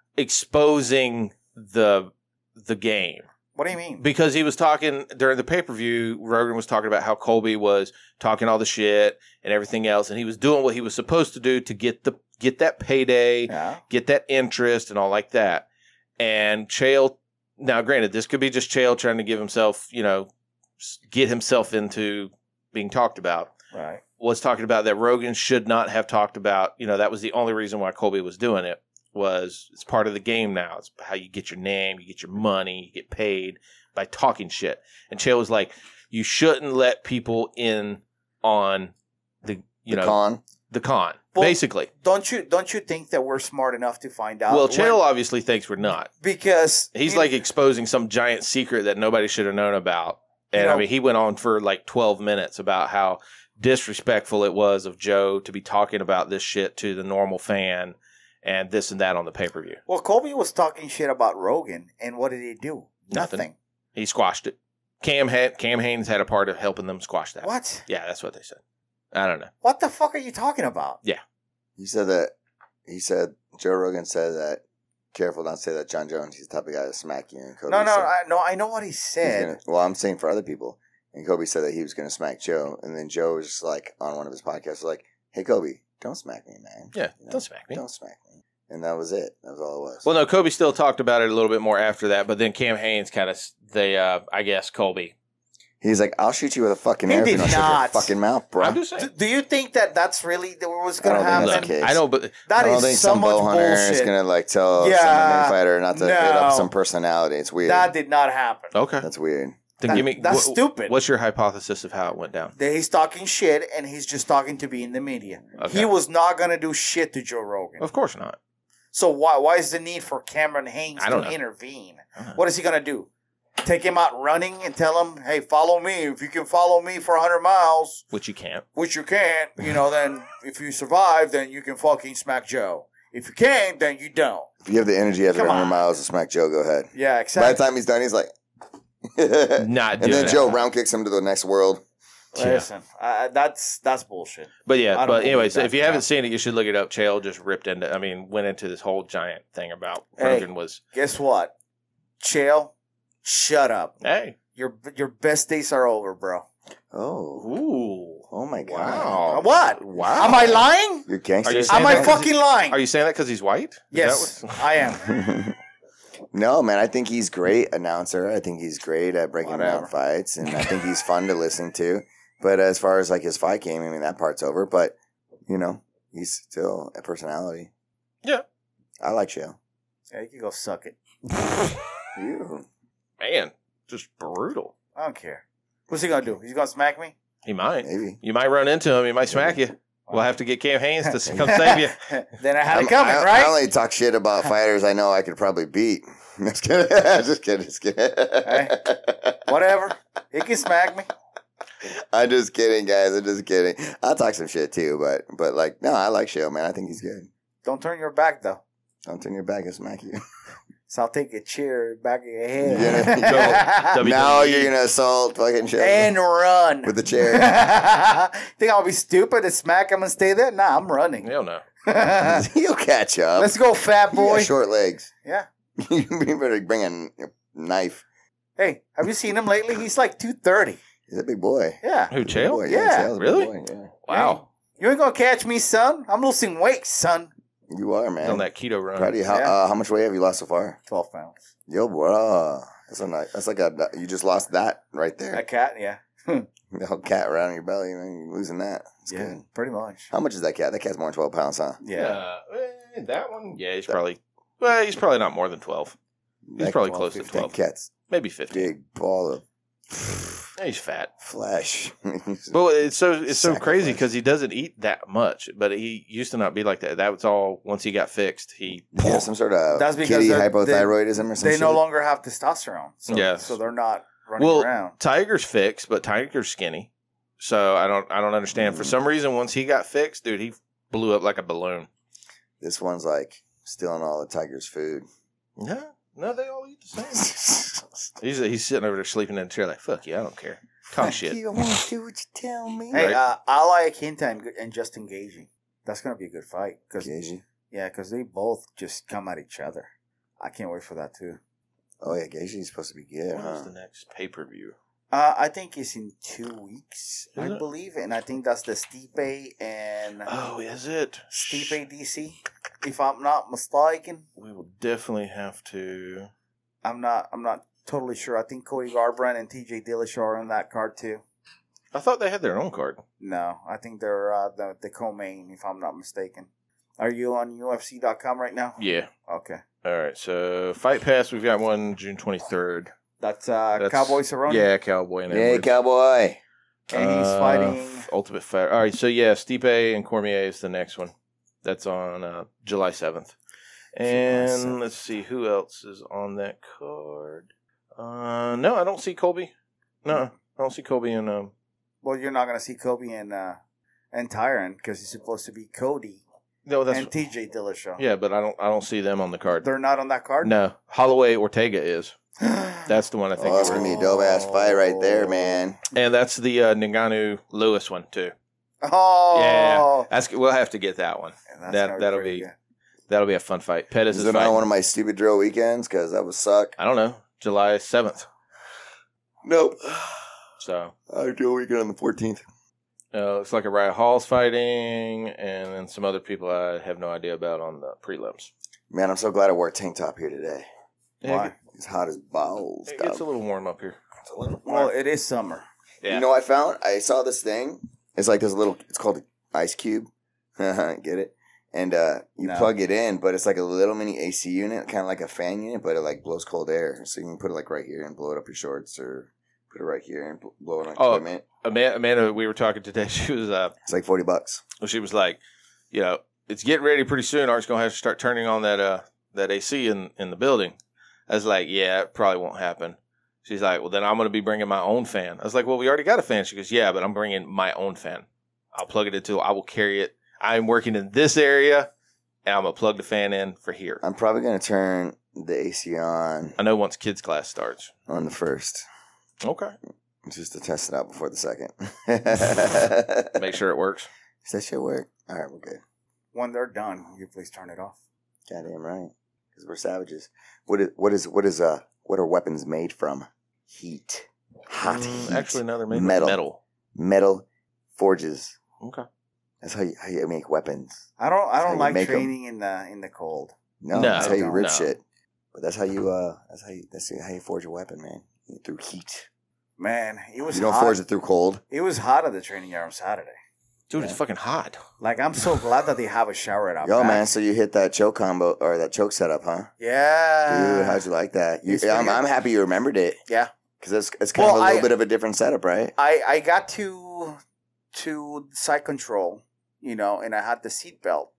exposing the the game.
What do you mean?
Because he was talking during the pay per view, Rogan was talking about how Colby was talking all the shit and everything else, and he was doing what he was supposed to do to get the get that payday,
Yeah.
get that interest, and all like that. And Chael, now granted, this could be just Chael trying to give himself, you know, s- get himself into being talked about.
Right.
Was talking about that Rogan should not have talked about. You know, that was the only reason why Colby was doing it. Was it's part of the game now. It's how you get your name, you get your money, you get paid by talking shit. And Chael was like, you shouldn't let people in on the you
The
know
con.
the con.
Well,
basically.
Don't you don't you think that we're smart enough to find out?
Well,
when-
Chael obviously thinks we're not.
because
He's
you-
like exposing some giant secret that nobody should have known about. And
You know-
I mean, he went on for like twelve minutes about how disrespectful it was of Joe to be talking about this shit to the normal fan and this and that on the pay-per-view.
well, Colby was talking shit about Rogan, and what did he do?
Nothing.
Nothing.
He squashed it. Cam had Cam Haynes had a part of helping them squash that.
What?
Yeah, that's what they said. I don't know.
What the fuck are you talking about?
He said that. He said Joe Rogan said that. Careful, don't say that John Jones. He's the type of guy to smack you. And Kobe
No, no,
said
I, no. I know what he
he's
said.
gonna- well, I'm saying for other people. And Kobe said that he was going to smack Joe, and then Joe was just like on one of his podcasts, was like, "Hey, Kobe, don't smack me, man.
Yeah,
You know,
don't smack me.
Don't smack me." And that was it. That was all it was.
Well, no, Kobe still talked about it a little bit more after that, but then Cam Haynes kind of, they, uh, I guess, Colby.
He's like, "I'll shoot you with a fucking
He
air if you
did
don't shut your
not.
fucking mouth, bro."
I'm just
Do,
saying.
do you think that that's really that what was
I
going to
don't think
happen?
that's the
Look,
case.
I know, but
That
I don't
is
think
so
some
much
bow hunter
bullshit.
is gonna like tell some
Yeah,
M M A fighter not to hit up
no.
some personality. It's weird.
That did not happen.
okay.
That's weird.
Then
That-
give me
that's
wh-
stupid.
What's your hypothesis of how it went down?
That he's talking shit, and he's just talking to be in the media.
Okay.
He was not going to do shit to Joe Rogan.
Of course not.
So why why is the need for Cameron Haynes
I don't
to
know.
intervene?
I don't know.
What is he going to do? Take him out running and tell him, hey, follow me. If you can follow me for one hundred miles,
Which you can't.
which you can't, you know, then if you survive, then you can fucking smack Joe. If you can't, then you don't.
If you have the energy after
Come
one hundred
on.
miles to smack Joe, go ahead.
Yeah,
By
exactly.
the time he's done, he's like, and
Not
then
doing it.
Joe round kicks him to the next world.
Yeah.
Listen, uh, that's that's bullshit.
But
I
yeah,
don't
but anyway,
believe
so
that
if you haven't
crap.
seen it, you should look it up. Chael just ripped into, I mean, went into this whole giant thing about
Hey.
Rogan was,
Guess what? Chael, shut up.
hey,
Your your best days are over, bro.
Oh,
ooh,
oh my god!
wow,
What?
wow.
Am I lying?
You're gangster.
Are you saying
Am I
that 'cause
fucking lying?
Are you saying that because he's white? Is
yes,
that what-
I am.
No, man, I think he's great announcer. I think he's great at breaking
Whatever.
down fights, and I think he's fun to listen to. But as far as like his fight game, I mean that part's over. But you know, he's still a personality.
Yeah.
I like Chael.
Yeah, you can go suck it.
You.
Man, just brutal.
I don't care. What's he gonna do? He's gonna smack me?
He might.
Maybe.
You might run into him. He might smack you. We'll have to get Cam Haynes to come save you.
Then I had
I'm-
it coming,
I,
right?
I only talk shit about fighters I know I could probably beat. Just kidding. just kidding. Just kidding.
Whatever. He can smack me.
I'm just kidding, guys. I'm just kidding. I'll talk some shit too, but but like no, I like Chael, man. I think he's good.
Don't turn your back though.
Don't turn your back and smack you.
So I'll take a chair back of your
You're
head.
gonna
Go. W W E.
now you're gonna assault fucking Chael
and run.
with the chair.
Think I'll be stupid and smack him and stay there? Nah, I'm running.
Hell no.
He'll catch up.
Let's go, fat
You got
boy.
short legs.
Yeah.
You better bring a n- knife.
Hey, have you seen him lately? He's like two thirty.
He's a big boy.
Yeah.
Who,
Big
Chael?
boy,
Yeah.
Chael's a big
Really?
boy, yeah.
Wow.
You ain't gonna catch me, son. I'm losing weight, son.
You are,
He's
man.
on that keto run.
Proud of you. How,
Yeah.
uh, how much weight have you lost so far?
Twelve pounds.
Yo, bro. That's a nice, that's like a you just lost that right there.
A cat, yeah.
The whole cat around your belly, man. You're losing that. That's
yeah,
good.
pretty much.
How much is that cat? That cat's more than twelve pounds, huh?
Yeah.
Uh, eh, that one? Yeah, he's probably, well, he's probably not more than twelve. He's
That
probably
twelve,
close to
fifteen.
That
twelve.
cat's
Maybe fifteen.
big ball of.
He's fat.
Flesh.
Well, it's so it's so
Sack of
crazy
flesh.
because he doesn't eat that much, but he used to not be like that. That was all once he got fixed. He
Yeah, some sort of
That's because
kitty
they're-
hypothyroidism or something.
They no longer have testosterone. So,
Yes.
so they're not running
well,
around.
Tiger's fixed, but Tiger's skinny. So I don't I don't understand. For some reason, once he got fixed, dude, he blew up like a balloon.
This one's like stealing all the tiger's food.
No, no, they all eat the same. he's he's sitting over there sleeping in the chair like, fuck you, I don't care. Talk
Fuck
shit.
you, I want to do what you tell me.
Hey,
Right.
uh, I like Hinta and, and Justin Gaethje. That's gonna be a good fight. Cause,
Gaethje.
yeah, because they both just come at each other. I can't wait for that too.
Oh yeah, Gaethje's supposed to be good,
When
huh?
is the next pay per view?
Uh, I think it's in two weeks,
Is
I
it?
believe, and I think that's the Stipe and
Oh, is it?
Stipe D C, if I'm not mistaken.
We will definitely have to.
I'm not. I'm not totally sure. I think Cody Garbrandt and T J Dillashaw are on that card too.
I thought they had their own card.
No, I think they're uh, the the co-main, if I'm not mistaken. Are you on U F C dot com right now?
Yeah.
Okay,
All right. So Fight Pass, we've got one June twenty-third.
that's uh,
That's-
Cowboy Cerrone.
Yeah, Cowboy and
Hey,
Edwards.
cowboy.
and he's
Uh,
fighting.
Ultimate Fighter. All right, so yeah, Stipe and Cormier is the next one. That's on uh, July seventh. And
seventh.
let's see who else is on that card. Uh, no, I don't see Colby. No, I don't see Colby and um.
Well, you're not gonna see Kobe and uh, and Tyron because he's supposed to be Cody
No, that's
and T J Dillashaw.
yeah, but I don't I don't see them on the card.
They're not on that card.
No, Holloway Ortega is. That's the one I think.
Oh, that's
you're
gonna
right.
be a dope ass fight right there, man.
And that's the uh, Ngannou Lewis one too.
Oh,
Yeah. That's we'll have to get that one.
And that's
That-
gonna
that'll
pretty
be-
good.
That'll be a fun fight. Pettis
Is
is
it on
fighting.
one of my stupid drill weekends? Because that would suck.
I don't know, July seventh.
Nope.
So
I do a weekend on the fourteenth.
uh, looks like a Riot Hall's fighting, and then some other people I have no idea about on the prelims.
Man, I'm so glad I wore a tank top here today.
Yeah,
Why?
it
It's hot as balls.
gets- it gets
dog.
a little warm up here.
It's a little
Well,
warm.
it is summer.
Yeah.
You know what I found? I saw this thing. It's like this little, it's called an ice cube. Get it? And uh, you
No.
plug it in, but it's like a little mini A C unit, kind of like a fan unit, but it like blows cold air. So you can put it like right here and blow it up your shorts, or put it right here and bl- blow it on
Oh.
equipment.
Amanda, Amanda, we were talking today. She was uh,
It's like forty bucks.
she was like, you know, it's getting ready pretty soon. Art's gonna have to start turning on that uh that A C in in the building. I was like, yeah, it probably won't happen. She's like, well, then I'm gonna be bringing my own fan. I was like, well, we already got a fan. She goes, yeah, but I'm bringing my own fan. I'll plug it into. I will carry it. I'm working in this area, and I'm gonna plug the fan in for here.
I'm probably going to turn the A C on
I know once kids class starts.
on the first,
Okay.
just to test it out before the second.
Make sure it works.
Does that shit work? All right, we're good.
When they're done, you please turn it off.
Goddamn right, because we're savages. What is what is what is uh what are weapons made from? Heat, hot
Mm,
heat.
Actually, no, they're made
metal.
of metal.
metal forges.
Okay.
That's how you how you make weapons.
I don't. I
That's how
don't
you
like
make 'em.
training in the in the cold.
No,
No,
that's how you
don't,
rip
no.
shit. But that's how you uh that's how you that's how you forge a weapon, man. Through heat.
Man, it was
You don't
hot.
forge it through cold.
It was hot at the training yard on Saturday.
Dude,
Yeah.
it's fucking hot.
Like I'm so glad that they have a shower at our
Yo,
back.
man, so you hit that choke combo or that choke setup, huh?
Yeah,
Dude, how'd you like that? You,
it's pretty
I'm,
good.
I'm happy you remembered it.
Yeah.
Because it's, it's kind
Well,
of a little
I-
bit of a different setup, right?
I I got to to side control, you know, and I had the seat belt,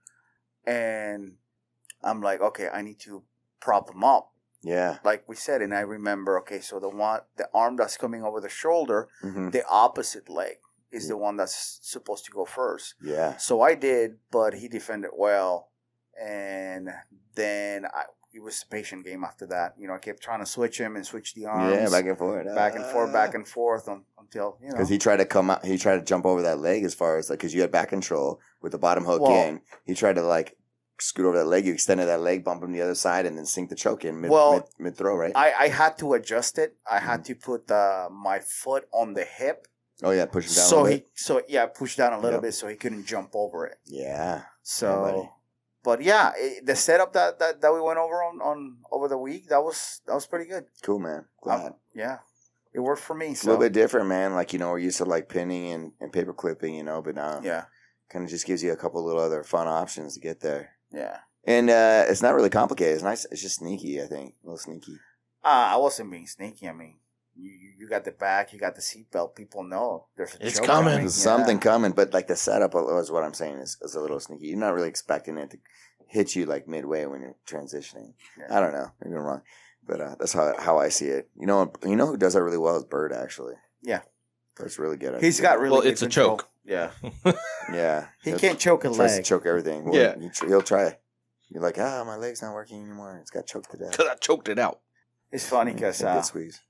and I'm like, okay, I need to prop them up,
Yeah.
like we said, and I remember, okay, so the one, the arm that's coming over the shoulder,
hmm
the opposite leg is the one that's supposed to go first.
Yeah.
So I did, but he defended well, and then I. It was a patient game after that. You know, I kept trying to switch him and switch the arms.
Yeah, back and forth.
back and forth, back and forth un, until, you know.
Because he tried to come out, he tried to jump over that leg as far as like, because you had back control with the bottom hook
Well-
in. He tried to like scoot over that leg. You extended that leg, bump him the other side, and then sink the choke in mid,
Well,
mid, mid throw, right?
I, I had to adjust it. I
Mm-hmm.
had to put uh, my foot on the hip.
oh, yeah, push him down a
So
little
he,
bit.
so yeah, pushed down a little
Yep.
bit so he couldn't jump over it.
Yeah.
So,
buddy.
but yeah, it, the setup that, that, that we went over on, on over the week, that was that was pretty good.
Cool, man. Glad.
Um, yeah, it worked for me.
It's a
So
little bit different, man. Like, you know, we're used to like pinning and, and paper clipping, you know, but now
yeah,
kind of just gives you a couple little other fun options to get there.
yeah.
And uh, it's not really complicated. It's nice. It's just sneaky, I think. A little sneaky.
Uh, I wasn't being sneaky. I mean, you, you got the back, you got the seatbelt. People know there's a
It's
choke
coming.
There's
Yeah.
something coming, but like the setup is what I'm saying is, is a little sneaky. You're not really expecting it to hit you like midway when you're transitioning.
Yeah.
I don't know. Maybe I'm wrong, but uh, that's how how I see it. You know, you know who does that really well is Bird. Actually,
Yeah.
Bird's really good. At
He's
it.
got really
Well,
good
it's a
control.
choke.
Yeah.
yeah.
He
He'll-
can't choke a
He tries
leg.
to choke everything. Well,
Yeah.
he tr- he'll try. You're like, ah, my leg's not working anymore. It's got choked to death.
Because I choked it out.
It's funny because
Good
uh,
squeeze.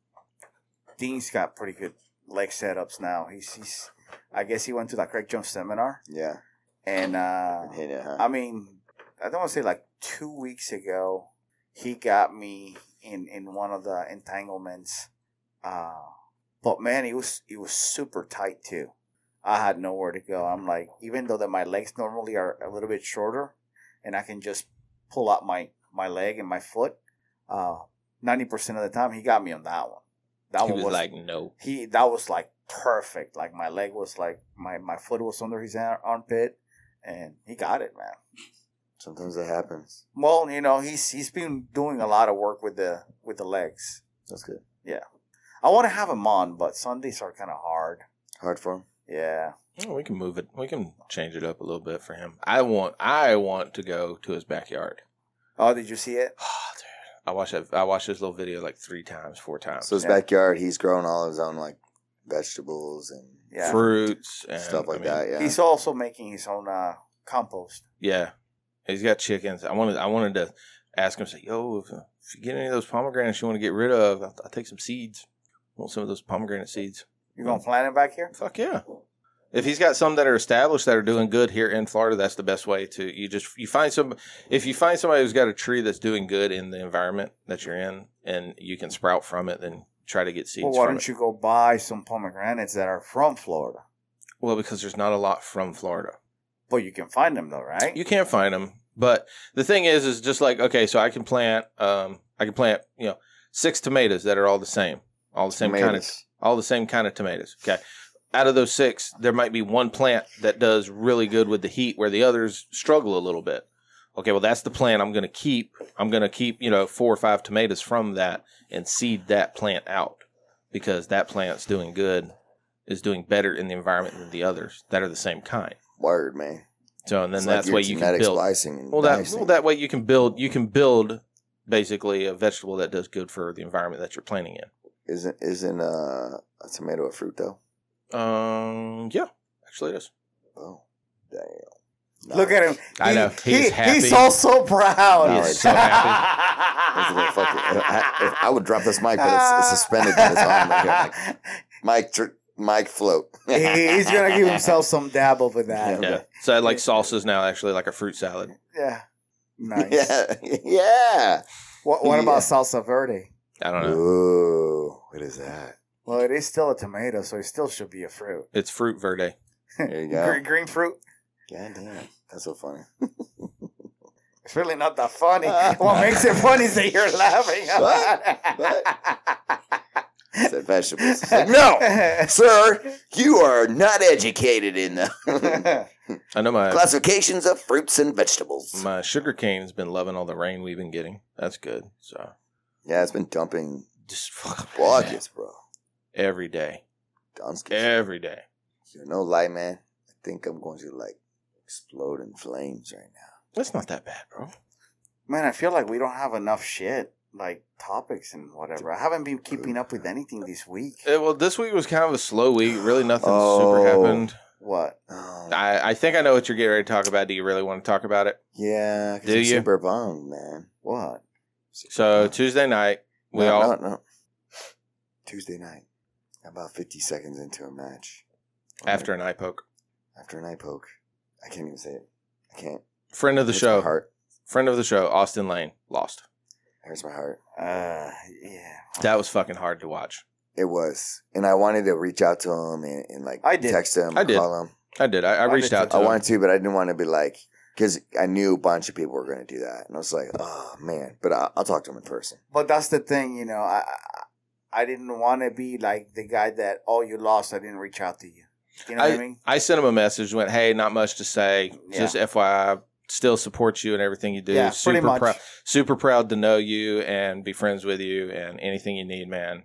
Dean's got pretty good leg setups now. He's, he's I guess he went to that Craig Jones seminar.
Yeah.
And, uh,
Hit it, huh?
I mean, I don't want to say like two weeks ago, he got me in, in one of the entanglements. Uh, but man, he was, he was super tight too. I had nowhere to go. I'm like, even though that my legs normally are a little bit shorter and I can just pull out my, my leg and my foot, uh, ninety percent of the time he got me on that one. That
He
one
was like, no.
he that was like perfect. Like my leg was like my, my foot was under his ar- armpit, and he got it, man.
Sometimes it happens.
Well, you know he's he's been doing a lot of work with the with the legs.
That's good.
I want to have him on, but Sundays are kind of hard.
Hard for him.
Yeah,
Oh, we can move it. We can change it up a little bit for him. I want. I want to go to his backyard.
Oh, did you see it?
Oh, dude. I watched that. I watched this little video like three times, four times.
So his
Yeah.
backyard, he's growing all his own like vegetables and
Yeah,
Fruits and
stuff like
I mean,
that. Yeah.
he's also making his own uh, compost.
Yeah, he's got chickens. I wanted. I wanted to ask him. Say, yo, if, if you get any of those pomegranates you want to get rid of, I'll, I'll take some seeds. I want some of those pomegranate seeds.
You gonna plant it back here?
Fuck yeah. If he's got some that are established that are doing good here in Florida, that's the best way to you just you find some if you find somebody who's got a tree that's doing good in the environment that you're in and you can sprout from it, then try to get seeds
Well, why
from
don't
it.
you go buy some pomegranates that are from Florida?
Well, because there's not a lot from Florida.
But you can find them though, right?
You can't find them, but the thing is, is just like okay, so I can plant, um, I can plant, you know, six tomatoes that are all the same, all the same kind of,
Tomatoes.
all the same kind of tomatoes. Okay, out of those six, there might be one plant that does really good with the heat, where the others struggle a little bit. Okay, well that's the plant I'm going to keep. I'm going to keep, you know, four or five tomatoes from that and seed that plant out because that plant's doing good, is doing better in the environment than the others that are the same kind.
Word, man.
So and then
It's
that's
like
why
your
you can
genetic
build.
splicing and
Well, that
dicing.
well, that way you can build you can build basically a vegetable that does good for the environment that you're planting in.
Isn't isn't uh, a tomato a fruit though?
Um, yeah, actually it is.
Oh, damn.
Look at him.
I
He-
know. He's
he-
happy.
He's all so proud.
He is so happy.
Fuck it. I, if I would drop this mic, but it's, it's suspended to his arm. Like, like, mic, tr- mic float.
He- He's gonna give himself some dab over that.
Yeah. So I like salsas now, actually, like a fruit salad.
Yeah. Nice.
Yeah, yeah.
What, what
Yeah.
about salsa verde?
I don't know.
Ooh, what is that?
Well, it is still a tomato, so it still should be a fruit.
It's fruit verde.
There you go.
Green, green fruit.
God damn, that's so funny.
It's really not that funny. What makes it funny is that you're laughing.
Said vegetables. It's like, no, sir, you are not educated in the
I know my
classifications of fruits and vegetables.
my sugar cane's been loving all the rain we've been getting. That's good. So
Yeah, it's been dumping
just fuck
buckets, bro.
every day,
Dunskis.
every day.
You know, lie, man. I think I'm going to like explode in flames right now.
That's not that bad, bro.
Man, I feel like we don't have enough shit, like topics and whatever. I haven't been keeping up with anything this week.
Uh, well, this week was kind of a slow week. Really, nothing
Oh.
super happened.
What?
Oh,
I, I think I know what you're getting ready to talk about. Do you really want to talk about it?
yeah, 'cause
Do
I'm
you?
super bummed, man.
What?
So Tuesday night, we
no,
all
no, no. Tuesday night, about fifty seconds into a match.
after an eye poke.
After an eye poke. I can't even say it. I can't.
Friend of the
Hurts my
show,
heart.
friend of the show, Austin Lane lost.
Hurts my heart.
Uh, yeah.
That was fucking hard to watch.
It was. And I wanted to reach out to him and, and like
I did.
text him,
I did.
call him.
I did. I, I
I
reached
did
out
too.
to
I
him.
wanted to, but I didn't want to be like, because I knew a bunch of people were going to do that. And I was like, oh, man. But I, I'll talk to him in person.
But that's the thing, you know. I I, I didn't want to be like the guy that, oh, you lost. I didn't reach out to you. You know what I mean?
I sent him a message. Went, hey, not much to say.
Yeah.
Just F Y I, still support you and everything you do.
Yeah,
super
pretty much.
proud, super proud to know you and be friends with you. And anything you need, man,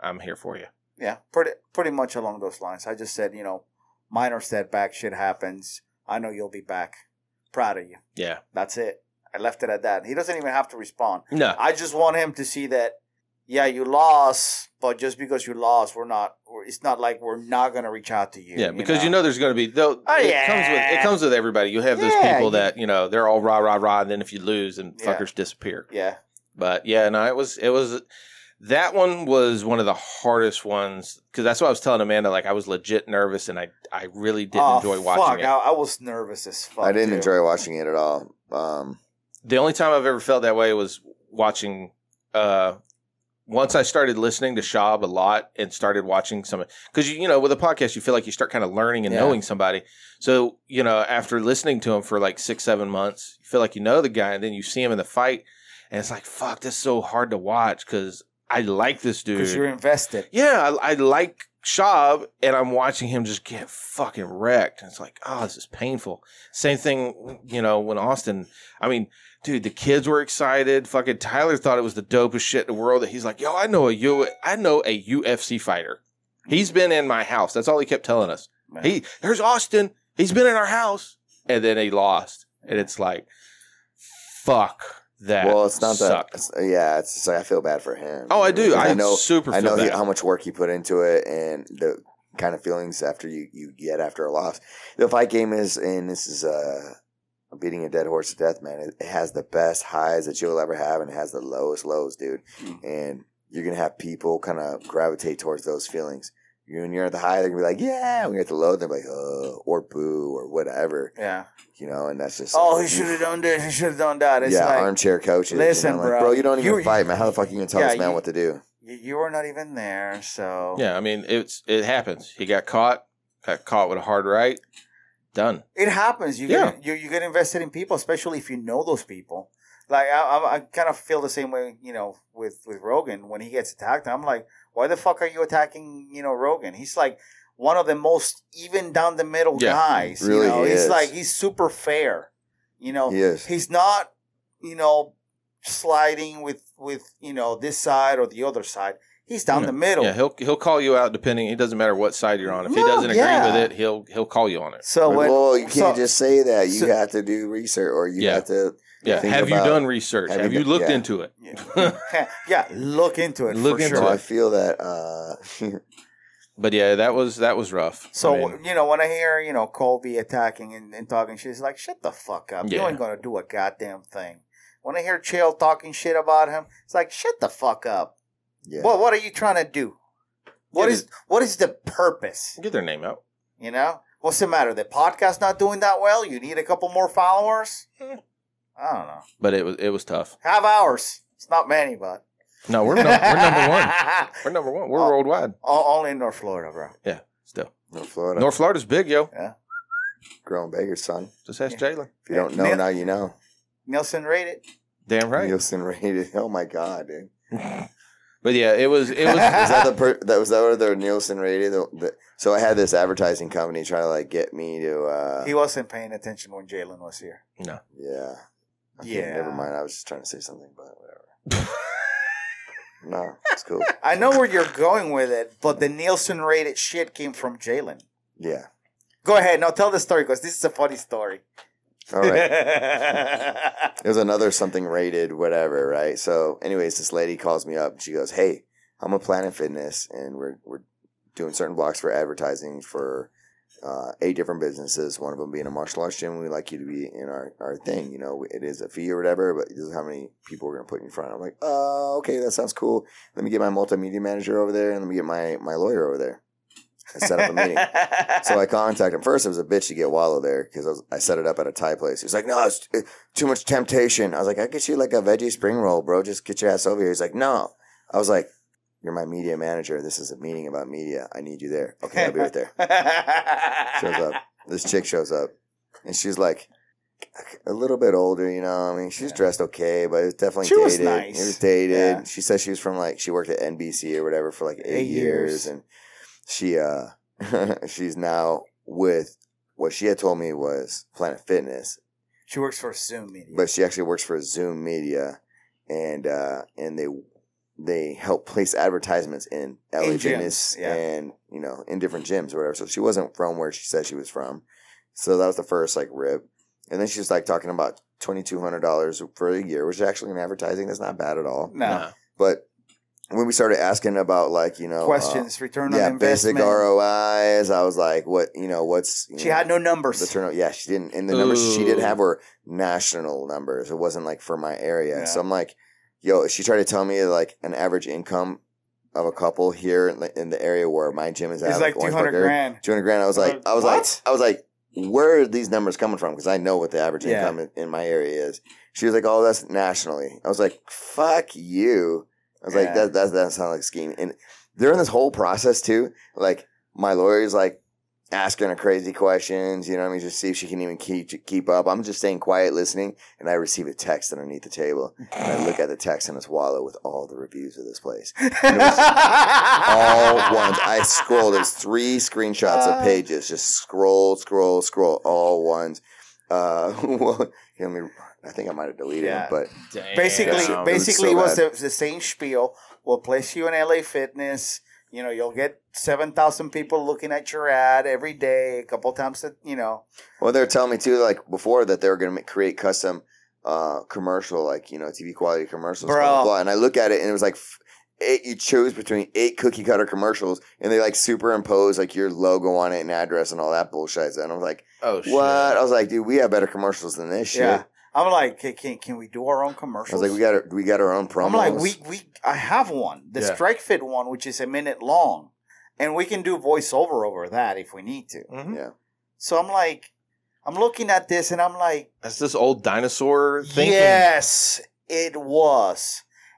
I'm here for you.
Yeah, pretty pretty much along those lines. I just said, you know, minor setback, shit happens. I know you'll be back. Proud of you.
Yeah.
That's it. I left it at that. He doesn't even have to respond.
No.
I just want him to see that, yeah, you lost, but just because you lost, we're not. We're, it's not like we're not gonna reach out to you.
Yeah,
you
because
know?
you know there's going to be. Though,
Oh,
it
yeah.
comes with it comes with everybody. You have those
Yeah,
people
you-
that you know they're all rah rah rah, and then if you lose, and
Yeah.
fuckers disappear.
Yeah.
But yeah, no, it was it was that one was one of the hardest ones because that's what I was telling Amanda. Like I was legit nervous, and I I really didn't
oh,
enjoy watching
fuck.
it.
I, I was nervous as fuck.
I didn't
too.
enjoy watching it at all. Um,
The only time I've ever felt that way was watching. Uh, once I started listening to Shab a lot and started watching some, because you, you know, with a podcast, you feel like you start kind of learning and
Yeah.
knowing somebody. So, you know, after listening to him for like six, seven months, you feel like you know the guy, and then you see him in the fight, and it's like, fuck, this is so hard to watch because I like this dude.
Because you're invested.
Yeah, I, I like Shab, and I'm watching him just get fucking wrecked. And it's like, oh, this is painful. Same thing, you know, when Austin, I mean, dude, the kids were excited. Fucking Tyler thought it was the dopest shit in the world. That he's like, yo, I know a U, I know a U F C fighter. He's been in my house. That's all he kept telling us.
Man.
He, there's Austin. He's been in our house, and then he lost, and it's like, fuck that.
well, it's not
sucked.
that. It's, yeah, it's just like I feel bad for him.
Oh, I do.
Because
I,
I know.
super.
I
feel
know he,
bad.
how much work he put into it, and the kind of feelings after you, you get after a loss. The fight game is, and this is uh, beating a dead horse to death, man. It, it has the best highs that you'll ever have, and it has the lowest lows, dude.
Mm.
And you're gonna have people kind of gravitate towards those feelings. You when you're at the high, they're gonna be like, yeah. When you're at the low, they're like, uh, or boo, or whatever.
Yeah.
You know, and that's just
Oh,
like,
he should have done this. He should have done that. It's
yeah,
like,
armchair coaches.
listen,
you know, like,
bro,
bro, you don't even
you-
fight, man. How the fuck are you gonna tell
Yeah,
this man
you-
what to do?
you, you were not even there, so.
Yeah, I mean, it's it happens. He got caught, got caught with a hard right. Done.
It happens. You
Yeah.
get you, you get invested in people, especially if you know those people. Like I, I, I kind of feel the same way, you know, with with Rogan when he gets attacked. I'm like, why the fuck are you attacking, you know, Rogan? He's like one of the most even down the middle
Yeah,
guys.
really
you know,
he
he's
is.
like he's super fair. You know,
He is.
he's not, you know, sliding with with you know this side or the other side. He's down
Yeah.
the middle.
Yeah, he'll he'll call you out depending. It doesn't matter what side you're on. If he
No,
doesn't agree
yeah.
with it, he'll he'll call you on it.
So when,
well, you can't
so-
just say that. You
so-
have to do research, or you
Yeah.
have to.
Yeah,
think
have you
about-
done research?
have
Have,
you
you
done-
looked
yeah.
into it?
yeah, yeah, look into it.
Look
for
into
So
sure.
I feel that. Uh,
But yeah, that was that was rough.
So,
I mean,
you know, when I hear, you know, Colby attacking and, and talking shit, it's like, shut the fuck up. You
Yeah.
ain't going to do a goddamn thing. When I hear Chael talking shit about him, it's like, shut the fuck up.
yeah.
What What are you trying to do? What
Yeah,
is What is the purpose?
get their name out.
You know? What's the matter? The podcast not doing that well? You need a couple more followers?
Hmm.
I don't know.
But it was it was tough.
Have ours. It's not many, but.
No, we're no, we're number one. We're number one. We're
Oh.
worldwide.
O- Only in North Florida, bro.
Yeah, still.
North Florida,
North Florida's big, yo.
growing Baker's son.
Just ask
Yeah.
Jalen.
If you don't know,
Nil-
now you know.
Nielsen rated.
Damn right.
Nielsen rated. Oh my god, dude.
But yeah, it was it was.
Was that the per- that was that what the Nielsen rated? The, the, so I had this advertising company trying to like get me to. uh
He wasn't paying attention when Jalen was here.
no.
Yeah. Okay,
Yeah.
Never mind. I was just trying to say something, but whatever. No, it's cool.
I know where you're going with it, but the Nielsen rated shit came from Jalen.
Yeah.
Go ahead, now tell the story because this is a funny story.
All right. It was another something rated, whatever, right? So, anyways, this lady calls me up and she goes, "Hey, I'm a Planet Fitness, and we're we're doing certain blocks for advertising for uh, eight different businesses. One of them being a martial arts gym. We'd like you to be in our, our thing. You know, it is a fee or whatever, but this is how many people we're gonna put in front." I'm like, "Oh, okay, that sounds cool. Let me get my multimedia manager over there, and let me get my my lawyer over there." I set up a meeting. So I contacted him. First, it was a bitch to get Wallow there because I, was- I set it up at a Thai place. He was like, "No, it's it's too much temptation." I was like, "I get you like a veggie spring roll, bro. Just get your ass over here." He's like, "No." I was like, "You're my media manager. This is a meeting about media. I need you there." "Okay, I'll be right there." Shows up. This chick shows up. And she's like a little bit older, you know. I mean, she's
Yeah.
dressed okay, but it was definitely
She was
dated.
nice.
It was dated.
Yeah.
She said she was from like, she worked at N B C or whatever for like eight,
Eight years.
years. And she, uh, she's now with what she had told me was Planet Fitness,
She works for Zoom Media.
but she actually works for Zoom Media, and uh, and they they help place advertisements in L A
In gyms,
Fitness
yeah.
and, you know, in different gyms or whatever. So she wasn't from where she said she was from. So that was the first, like, rip. And then she was, like, talking about twenty-two hundred dollars for a year, which is actually in advertising. That's not bad at all.
No.
Nah.
But when we started asking about, like, you know,
Questions,
uh,
return
yeah,
on investment.
basic R O Is, I was like, what, you know, what's. You
She
know,
had no numbers.
the turnout. Yeah, she didn't. And the numbers she did
Ooh.
have were national numbers. It wasn't like for my area.
Yeah.
So I'm like, yo, she tried to tell me like an average income of a couple here in the, in the area where my gym is at.
It's like two
Orange
hundred
Park area.
grand.
two hundred grand. I was like, I was
What?
like, I was like, where are these numbers coming from? Because I know what the average
Yeah.
income in, in my area is. She was like, oh, that's nationally. I was like, fuck you. I was
Yeah.
like, that that that sounds like a scheme. And during this whole process too, like my lawyer's like asking her crazy questions, you know what I mean, just see if she can even keep keep up. I'm just staying quiet, listening, and I receive a text underneath the table. And I look at the text in its wallet with all the reviews of this place. All ones. I scrolled. There's three screenshots of pages. Just scroll, scroll, scroll. All ones. Uh, well, let me. I think I might have deleted
Yeah.
them, but
Damn.
Basically,
Damn.
basically,
It
it
was
was
so
the, the same spiel. We'll place you in L A Fitness. You know, you'll get seven thousand people looking at your ad every day, a couple times. A, you know,
well, they were telling me too, like before, that they were going to create custom uh, commercial, like you know, T V quality commercials.
Bro.
Blah, blah, blah. And I look at it, and it was like f- eight. You chose between eight cookie cutter commercials, and they like superimpose like your logo on it and address and all that bullshit. And I was like,
Oh shit.
what? I was like, dude, we have better commercials than this shit.
yeah. I'm like, can, can can we do our own
I
commercials?
was like, we got our, we got our own promos.
I'm like, we we I have one, the
Yeah.
Strike Fit one, which is a minute long, and we can do voiceover over that if we need to.
Mhm.
yeah.
So I'm like, I'm looking at this, and I'm like,
That's this old dinosaur thing.
yes, it was.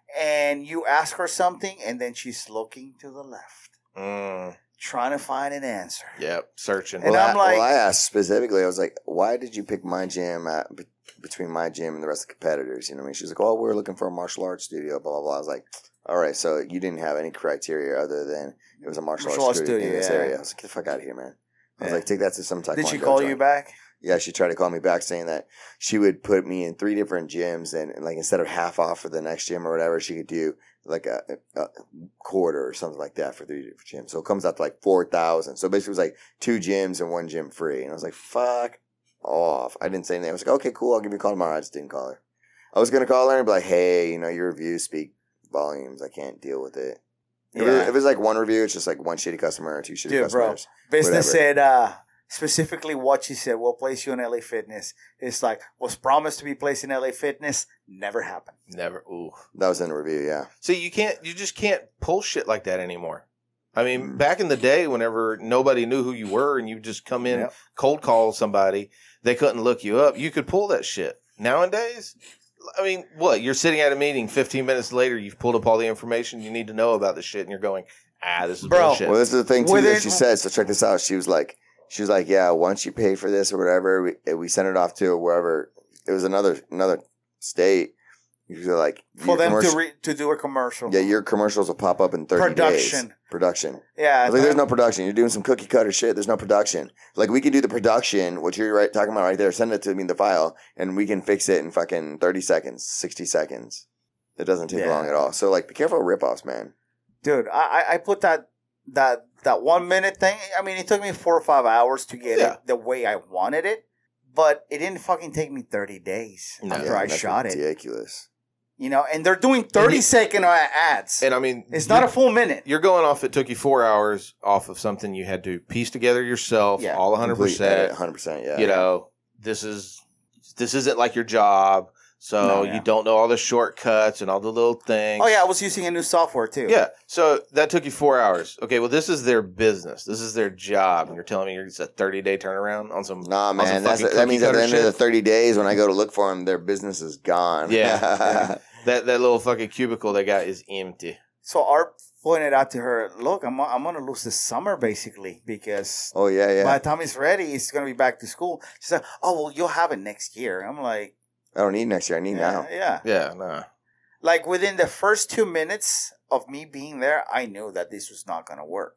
And you ask her something, and then she's looking to the left,
Mm,
trying to find an answer.
yep. Searching.
And
well,
I'm
I,
like-
well, I asked specifically. I was like, "Why did you pick my gym at, be- between my gym and the rest of the competitors?" You know, what I mean, she was like, "Oh, we're looking for a martial arts studio." Blah blah blah. I was like, "All right, so you didn't have any criteria other than it was a martial,
Martial
arts
arts
studio, in
studio,
this
yeah.
area." I was like, "Get the fuck out of here, man!" I was
Yeah.
like, "Take that to some taekwondo."
Did she call you
joint."
back?
Yeah, she tried to call me back saying that she would put me in three different gyms, and, and like instead of half off for the next gym or whatever, she could do like a, a, a quarter or something like that for three different gyms. So it comes out to like four thousand. So basically, it was like two gyms and one gym free. And I was like, "Fuck off!" I didn't say anything. I was like, "Okay, cool. I'll give you a call tomorrow." I just didn't call her. I was gonna call her and be like, "Hey, you know, your reviews speak volumes. I can't deal with it." If, it,
Yeah.
if it's like one review, it's just like one shitty customer or two shitty
Dude, bro.
customers.
Business
Whatever.
said uh, specifically what she said. We'll place you in L A Fitness. It's like was promised to be placed in L A Fitness. Never happened.
Never. Ooh.
That was in the review, yeah.
See, you can't. You just can't pull shit like that anymore. I mean,
Mm.
back in the day, whenever nobody knew who you were and you just come in,
Yep.
cold call somebody, they couldn't look you up. You could pull that shit. Nowadays, I mean, what? You're sitting at a meeting. Fifteen minutes later, you've pulled up all the information you need to know about the shit, and you're going, ah, this is
Bro.
bullshit.
Well, this is the thing too
Within-
that she said. So check this out. She was like, she was like, yeah, once you pay for this or whatever, we, we sent it off to wherever. It was another another state. You're like
For
your
them to
commercial-
re- to do a commercial.
yeah, your commercials will pop up in thirty
Production.
days. Production.
yeah.
I was like, there's no production. You're doing some cookie cutter shit. There's no production. Like we can do the production, what you're right talking about right there. Send it to me the file, and we can fix it in fucking thirty seconds, sixty seconds. It doesn't take
Yeah.
long at all. So like, be careful of ripoffs, man.
Dude, I I- I put that that that one minute thing. I mean, it took me four or five hours to get
Yeah.
it the way I wanted it, but it didn't fucking take me thirty days
No.
after
Yeah,
I
that's
shot it.
ridiculous.
You know, and they're doing thirty
he-
second ads.
and I mean,
It's not a full minute.
You're going off. It took you four hours off of something you had to piece together yourself,
Yeah.
all one hundred
Complete edit,
percent.
one hundred percent, yeah.
You know, this is this isn't like your job, so
No, yeah.
you don't know all the shortcuts and all the little things.
Oh yeah, I was using a new software too.
Yeah, so that took you four hours. Okay, well, this is their business. This is their job. And you're telling me it's a thirty-day turnaround on some...
Nah,
on some
man. That's,
fucking
that means at the
cookie
end
cutter
of the
shit?
thirty days, when I go to look for them, their business is gone.
Yeah. That, that little fucking cubicle they got is empty.
So Art pointed out to her, look, I'm I'm gonna lose this summer basically because
oh, yeah, yeah.
by the time he's ready, he's gonna be back to school. She said, oh well, you'll have it next year. I'm like,
I don't need next year. I need
yeah,
now.
yeah.
Yeah, nah.
Like within the first two minutes of me being there, I knew that this was not gonna work.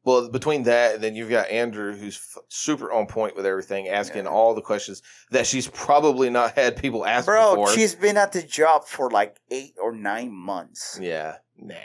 Well, between that and then you've got Andrew, who's f- super on point with everything, asking
Yeah.
all the questions that she's probably not had people ask
Bro,
before.
she's been at the job for like eight or nine months.
Yeah, nah,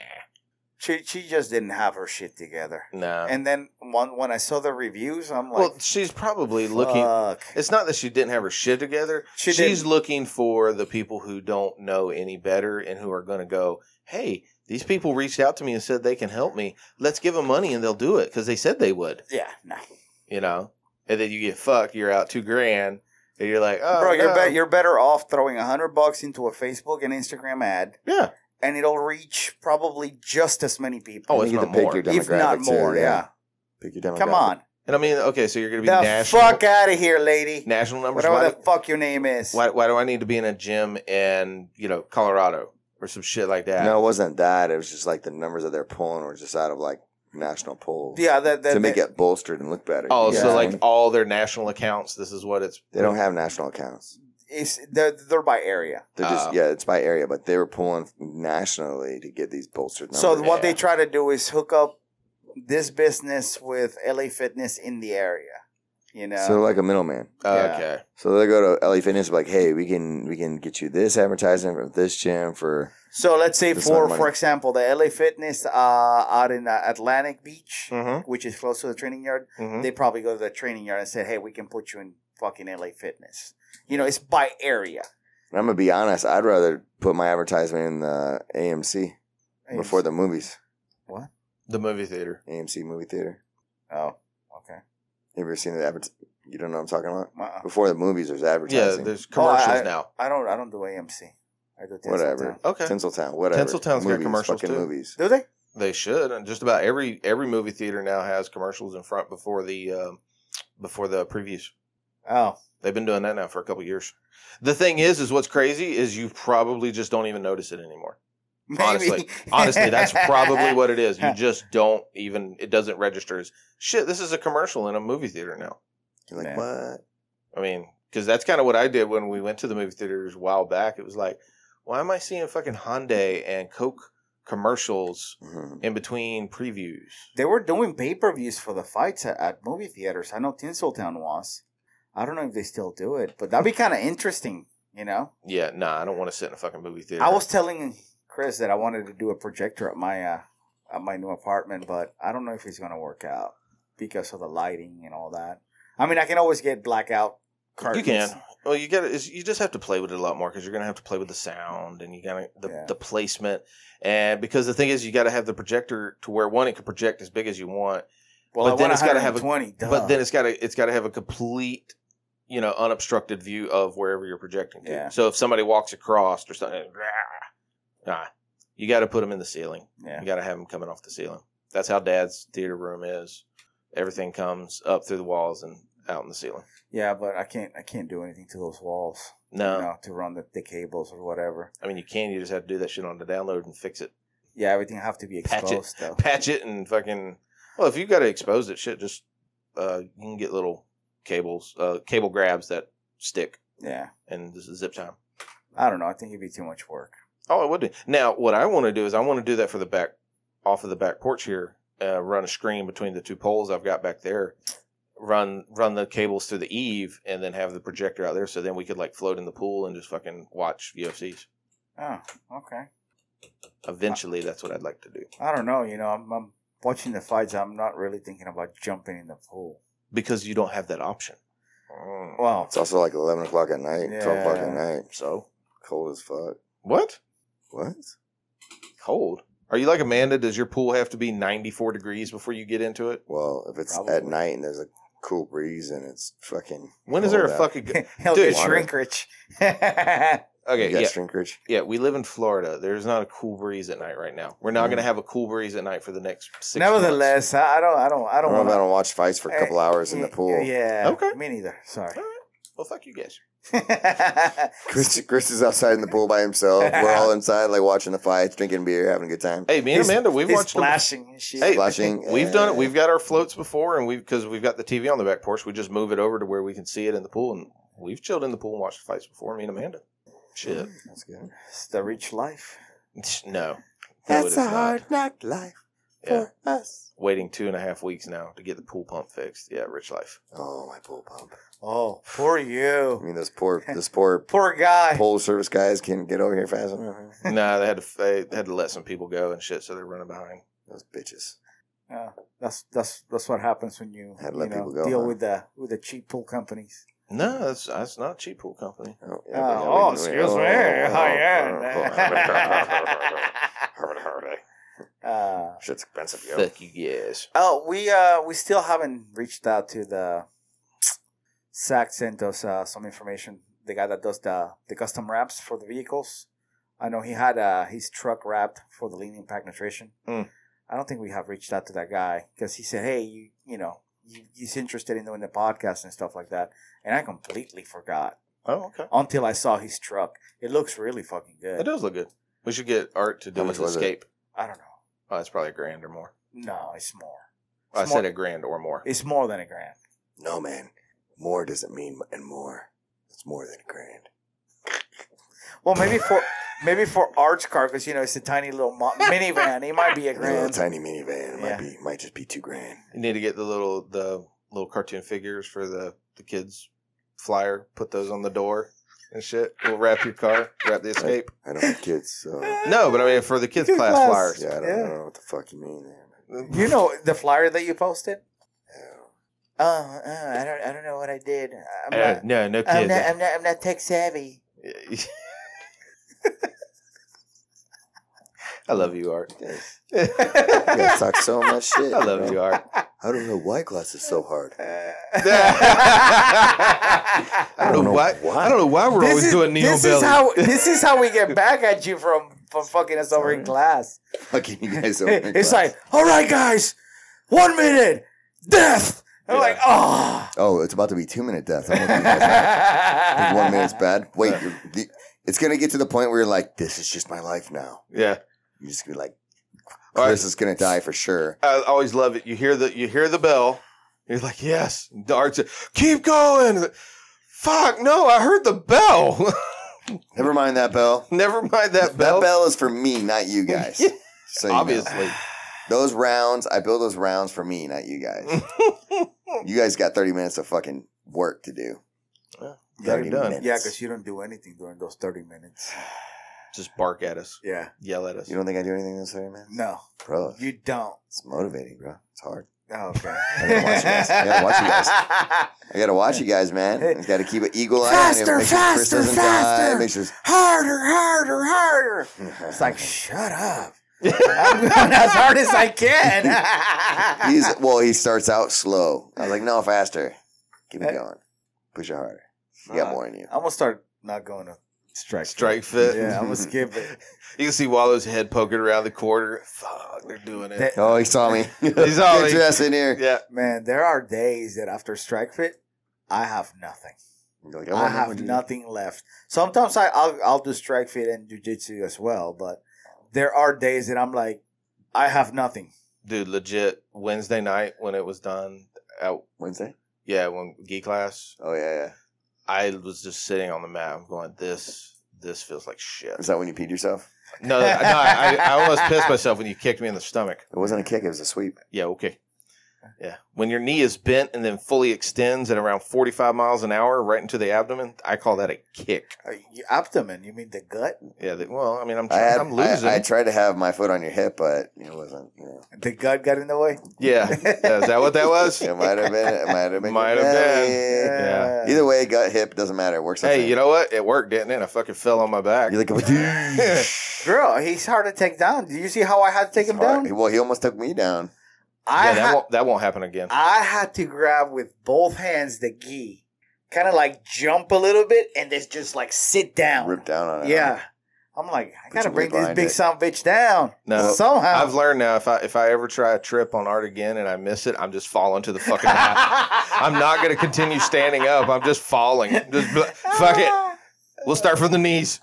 She she just didn't have her shit together.
nah.
And then one, when I saw the reviews, I'm like,
well, she's probably looking.
fuck.
It's not that she didn't have her shit together.
She
she's
didn't.
looking for the people who don't know any better and who are going to go, hey, these people reached out to me and said they can help me. Let's give them money and they'll do it because they said they would.
Yeah, no.
You know? And then you get fucked. You're out two grand. And you're like, oh,
Bro, you're,
no.
be- you're better off throwing a hundred bucks into a Facebook and Instagram ad,
Yeah.
and it'll reach probably just as many people.
Oh,
You
it's
need
not
to pick
more.
your
if not
demographic, too,
more, yeah.
Pick your demographic.
Come on.
And I mean, okay, so you're going to be
The
national.
fuck out of here, lady.
National numbers.
Whatever
Why
the
do,
fuck your name is.
why, why do I need to be in a gym in, you know, Colorado or some shit like that?
No, it wasn't that. It was just like the numbers that they're pulling were just out of like national polls.
Yeah, that, that,
to make
that-
it bolstered and look better.
Oh,
You
so
know what I
like
mean?
all their national accounts, this is what it's.
They don't have national accounts.
It's, they're, they're by area.
They're just
Oh.
yeah, it's by area, but they were pulling nationally to get these bolstered numbers.
So what
Yeah.
they try to do is hook up this business with L A Fitness in the area. You know?
So like a middleman.
Yeah.
Okay.
So they go to L A Fitness like, hey, we can we can get you this advertising from this gym for
So let's say
This
for
amount of
for
money.
example, the L A Fitness uh, out in uh, Atlantic Beach,
Mm-hmm.
which is close to the training yard,
Mm-hmm.
they probably go to the training yard and say, "Hey, we can put you in fucking L A Fitness." You know, it's by area.
and I'm gonna be honest, I'd rather put my advertisement in the A M C before the movies.
What?
The movie theater.
A M C movie theater.
Oh, okay.
Have you ever seen the advert? You don't know what I'm talking about?
Uh-uh.
Before the movies, there's
Yeah,
advertising.
there's
Oh, I-
commercials now.
I don't. I don't do A M C. I do Tinseltown.
Whatever.
Okay.
Tinseltown, whatever.
Tinseltown's got
Movies,
commercials,
fucking
too.
movies.
Do they?
They should, and just about every every movie theater now has commercials in front before the um, before the previews.
Oh,
They've been doing that now for a couple years. The thing is, is what's crazy is you probably just don't even notice it anymore.
maybe.
Honestly, honestly, that's probably what it is. You just don't even. It doesn't register as shit. This is a commercial in a movie theater now.
You're like,
Man.
what?
I mean, because that's kind of what I did when we went to the movie theaters a while back. It was like, why am I seeing fucking Hyundai and Coke commercials
Mhm.
in between previews?
They were doing pay per views for the fights at, at movie theaters. I know Tinseltown was. I don't know if they still do it, but that'd be kind of interesting. You know,
Yeah, nah, I don't want to sit in a fucking movie theater.
I was telling Chris that I wanted to do a projector at my uh, at my new apartment, but I don't know if it's gonna work out because of the lighting and all that. I mean, I can always get blackout curtains.
You can. Well, you got to. You just have to play with it a lot more because you're gonna have to play with the sound and you got to the,
Yeah.
the placement. And because the thing is, you got to have the projector to where one, it can project as big as you want,
Well,
but
I
then
want
it's gotta have a-
twenty.
but then it's got to it's got to have a complete, you know, unobstructed view of wherever you're projecting to.
Yeah.
So if somebody walks across or something, nah, you got to put them in the ceiling.
yeah.
You got to have them coming off the ceiling. That's how Dad's theater room is. Everything comes up through the walls and out in the ceiling.
Yeah, but I can't. I can't do anything to those walls.
No,
You know, to run the, the cables or whatever.
I mean you can. You just have to do that shit on the download and fix it.
Yeah, everything have to be
Patch it.
exposed though.
Patch it and fucking. Well, if you got to expose it, shit, just uh, you can get little cables, uh, cable grabs that stick,
Yeah,
and this is zip time.
I don't know. I think it'd be too much work.
Oh, it would do. Now, what I want to do is I want to do that for the back, off of the back porch here. Uh, run a screen between the two poles I've got back there. Run run the cables through the eave, and then have the projector out there. So then we could like float in the pool and just fucking watch U F Cs.
Oh, okay.
Eventually, that's what I'd like to do
I don't know. You know, I'm, I'm watching the fights. I'm not really thinking about jumping in the pool.
because you don't have that option. Mm.
Well,
It's also like eleven o'clock at night, twelve o'clock at
Yeah.
night.
So
Cold as fuck.
what?
What?
Cold? Are you like Amanda? Does your pool have to be ninety-four degrees before you get into it?
Well, if it's
Probably.
at night and there's a cool breeze and it's fucking.
When is there a
cold out.
fucking go-
hell,
Dude.
get shrinkage.
okay?
You got
Yeah,
shrinkage?
yeah. We live in Florida. There's not a cool breeze at night right now. We're not
Mm.
going to have a cool breeze at night for the next six.
Nevertheless, I I don't. I don't. I
I
don't
don't know if I
want
don't watch fights for a couple hours in the pool.
Yeah.
Okay.
Me neither. Sorry.
months. Well, fuck you guys.
Chris, Chris is outside in the pool by himself. We're all inside, like watching the fights, drinking beer, having a good time.
Hey, me and
He's-
Amanda, we've
he's
watched them.
splashing and shit.
Hey,
Splashing.
We've done it.
uh,
We've got our floats before, and we because we've got the T V on the back porch. We just move it over to where we can see it in the pool, and we've chilled in the pool and watched the fights before. Me and Amanda. Shit.
That's good.
It's the rich life.
No. No, it
That's
is
a
not.
hard knock life.
Yeah.
For us.
Waiting two and a half weeks now to get the pool pump fixed. Yeah, rich life.
Oh, my pool pump.
Oh, poor
I
you.
mean, those poor, those poor
Poor guy.
pole service guys can't get over here fast enough.
Nah, they had to they had to let some people go and shit, so they're running behind.
Those bitches.
Yeah, that's that's that's what happens when you,
Had to
you
let
know,
people go,
deal
huh?
with the with the cheap pool companies.
No, that's that's not a cheap pool company.
Oh,
Oh,
yeah, but-
oh,
we-
excuse
oh,
me.
oh,
Oh,
oh,
yeah. uh,
Shit's expensive, yo.
Fuck you guys.
oh, we uh we still haven't reached out to the Zach sent us uh, some information. The guy that does the the custom wraps for the vehicles. I know he had uh, his truck wrapped for the lean impact nutrition.
Mm.
I don't think we have reached out to that guy because he said, "Hey, you you know, you, he's interested in doing the podcast and stuff like that." And I completely forgot
Oh, okay.
until I saw his truck. It looks really fucking good.
It does look good. We should get Art to do
How much
his
was it?
escape.
I don't know.
Oh, that's probably a grand or more.
No, it's more.
Oh, I
It's
said
more-
a grand or more.
It's more than a grand.
No, man. More doesn't mean and more. It's more than a grand.
Well, maybe for maybe for Art's car because you know it's a tiny little mo- minivan. It might be a
A little
grand.
tiny minivan. It
Yeah.
might be, might just be two grand.
You need to get the little the little cartoon figures for the the kids flyer. Put those on the door and shit. We'll wrap your car. Wrap the escape.
I don't have kids, so
No, but I mean for the kids
Kids
class
class.
flyers.
yeah, I don't
Yeah.
know what the fuck you mean there.
You know the flyer that you posted?
Yeah.
Oh, uh, I don't I don't know what I did. I'm
Uh,
not,
no, no
I'm
kids.
not I'm not I'm not tech savvy.
I love you, Art.
You guys talk so much shit.
I love you, Art.
I don't know why class is so hard.
I don't know why.
why.
I don't know why we're
This
always
is,
doing Neo
this
Belly.
is how this is how we get back at you from, from fucking us over in class.
Fucking you guys over in
It's
class.
like, all right, guys, one minute, death. I'm
Yeah.
like, oh.
Oh, it's about to be two minute death. I'm looking at you guys. Think one minute's bad. Wait, you're, the, it's gonna get to the point where you're like, this is just my life now.
Yeah,
You're just gonna be like,
All right.
Chris is gonna die for sure.
I always love it. You hear the you hear the bell. You're like, yes. The Art said, keep going. Fuck no, I heard the bell.
Never mind that bell.
Never mind that
That
bell.
bell is for me, not you guys. So you know.
Obviously.
Those rounds, I build those rounds for me, not you guys. You guys got thirty minutes of fucking work to do.
Well,
thirty
done.
minutes.
Yeah, because you don't do anything during those thirty minutes.
Just bark at us,
Yeah.
yell at us.
You don't think I do anything in those thirty minutes?
No,
Bro,
you don't.
it's motivating, bro. It's hard.
Oh, okay.
I gotta watch you guys. I gotta watch you guys. I gotta watch you guys, man. I gotta keep an eagle eye on him.
Faster,
Make sure Chris
faster,
doesn't
faster.
die. Make sure.
Harder, harder, harder. It's like, shut up. I'm going as hard as I can.
He's well. He starts out slow. I was like, no, faster. Keep it going. Push it harder. You got more in you.
I'm gonna start not going to strike.
Strike fit.
Yeah, I'm gonna skip it.
You can see Wallow's head poking around the corner. Fuck, they're doing it.
That-
Oh, he saw me.
He
He
saw
saw
me.
Get your ass in here.
Yeah.
Man, there are days that after strike fit, I have nothing.
You're like,
I
want-
have
what do you-
nothing left. Sometimes I, I'll I'll do strike fit and jujitsu as well, but there are days that I'm like, I have nothing.
Dude, legit, Wednesday night when it was done, out,
Wednesday?
yeah, when Geek class,
Oh, yeah, yeah.
I was just sitting on the mat. I'm going, this this feels like shit.
Is that when you peed yourself?
No, no, I, I almost pissed myself when you kicked me in the stomach.
It wasn't a kick. It was a sweep.
Yeah, okay. Yeah. When your knee is bent and then fully extends at around forty-five miles an hour right into the abdomen, I call that a kick.
Uh, you- abdomen, you mean the gut?
Yeah, the, well, I mean, I'm
I,
trying,
had,
I'm losing.
I, I tried to have my foot on your hip, but it wasn't, you know.
The gut got in the way?
yeah. yeah. Is that what that was?
It might have been. It might have been.
Might
your
have been.
belly.
Yeah.
Either way, gut, hip, doesn't matter. It works. the
Hey,
same.
you know what? It worked, didn't it? I fucking fell on my back.
You're like,
Girl, he's hard to take down. Do you see how I had to take him
hard.
down?
Well, he almost took me down.
I
yeah, that
had,
won't that won't happen again.
I had to grab with both hands the gi, kind of like jump a little bit and then just like sit down.
Ripped down on it.
Yeah. I'm like, I
Put
gotta
your
bring
weight
this
behind
big
it.
son of a bitch down.
No,
somehow.
I've learned now if I if I ever try a trip on Art again and I miss it, I'm just falling to the fucking mat. I'm not going to continue standing up. I'm just falling. Just bl- fuck it. We'll start from the knees.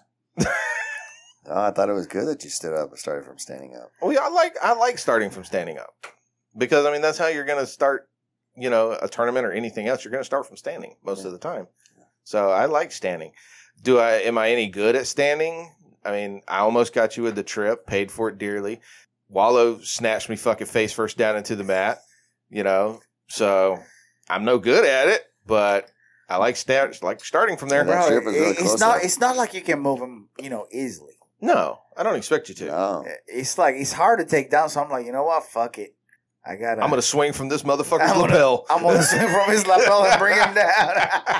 Oh, I thought it was good that you stood up and started from standing up.
Well, yeah, I like I like starting from standing up because I mean that's how you're going to start. You know, a tournament or anything else, you're going to start from standing most
Yeah.
of the time. So I like standing. Do I? Am I any good at standing? I mean, I almost got you with the trip, paid for it dearly. Wallow snatched me fucking face first down into the mat, you know. So I'm no good at it, but I like start like starting from there.
Yeah, that
Bro,
strip is really
it-
close
it's not.
though.
It's not like you can move him, you know, easily.
No, I don't expect you to.
No.
It's like it's hard to take down. So I'm like, you know what? Fuck it. I gotta.
I'm gonna swing from this motherfucker's
I'm gonna-
lapel.
I'm gonna swing from his lapel and bring him down.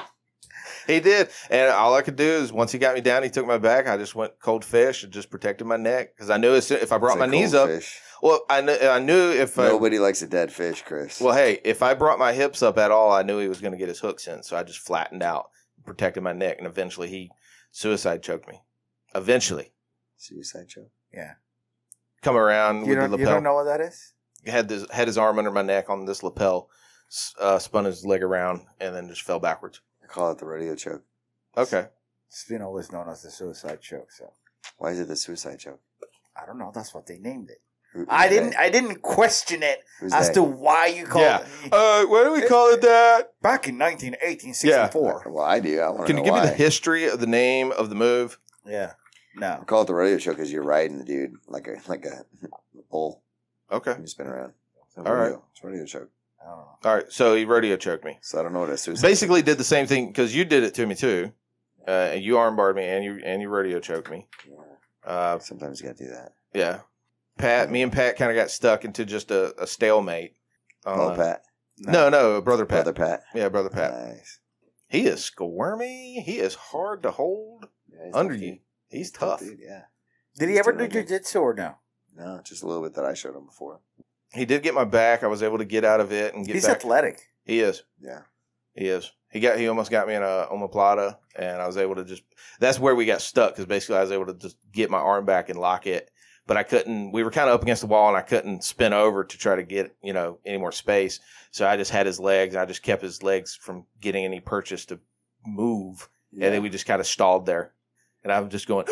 He did, and all I could do is once he got me down, he took my back. I just went cold fish and just protected my neck because I knew as soon, if I brought
It's
my
a
knees
cold
up,
fish.
well, I knew I knew if I,
Nobody likes a dead fish, Chris.
well, hey, if I brought my hips up at all, I knew he was going to get his hooks in, so I just flattened out, protected my neck, and eventually he suicide choked me. Eventually,
Suicide choke.
Yeah.
come around
You
with
don't.
the
You
lapel.
don't know what that is?
Had this had his arm under my neck on this lapel, s- uh, spun his leg around, and then just fell backwards.
I call it the rodeo choke.
Okay.
It's been always known as the suicide choke. So
Why is it the suicide choke?
I don't know. That's what they named it.
Who, who's
I didn't.
they?
I didn't question it
Who's
as
they?
to why you called
Yeah.
it.
Uh, why do we call it that?
Back in nineteen eighteen sixty-four.
Well, I do. I want to
Can
know
you give
why.
me the history of the name of the move?
Yeah. No.
I call it the rodeo choke because you're riding the dude like a like a bull.
Okay.
And you spin around. It's a
All
rodeo.
right.
It's a rodeo choke.
I don't know.
All right. So he rodeo choked me.
So I don't know what a suicide.
Basically, did the same thing because you did it to me too. Uh, and you armbarred me, and you and you rodeo choked me.
Yeah.
Uh,
Sometimes you gotta do that.
yeah. Pat, me and Pat kind of got stuck into just a, a stalemate.
Oh,
Uh,
Pat,
No, no, brother Pat.
brother Pat.
Yeah, brother Pat.
Nice.
He is squirmy. He is hard to hold
Yeah, he's
under
tough,
you.
dude.
He's tough.
dude, yeah.
Did he
He's
ever
doing
do
okay.
jujitsu or no?
No, just a little bit that I showed him before.
He did get my back. I was able to get out of it and get
He's
back.
athletic.
He is.
Yeah.
He is. He got. He almost got me in a omoplata, and I was able to just. That's where we got stuck because basically I was able to just get my arm back and lock it, but I couldn't. We were kind of up against the wall, and I couldn't spin over to try to get you know any more space. So I just had his legs. And I just kept his legs from getting any purchase to move,
Yeah.
and then we just kind of stalled there. And I'm just going.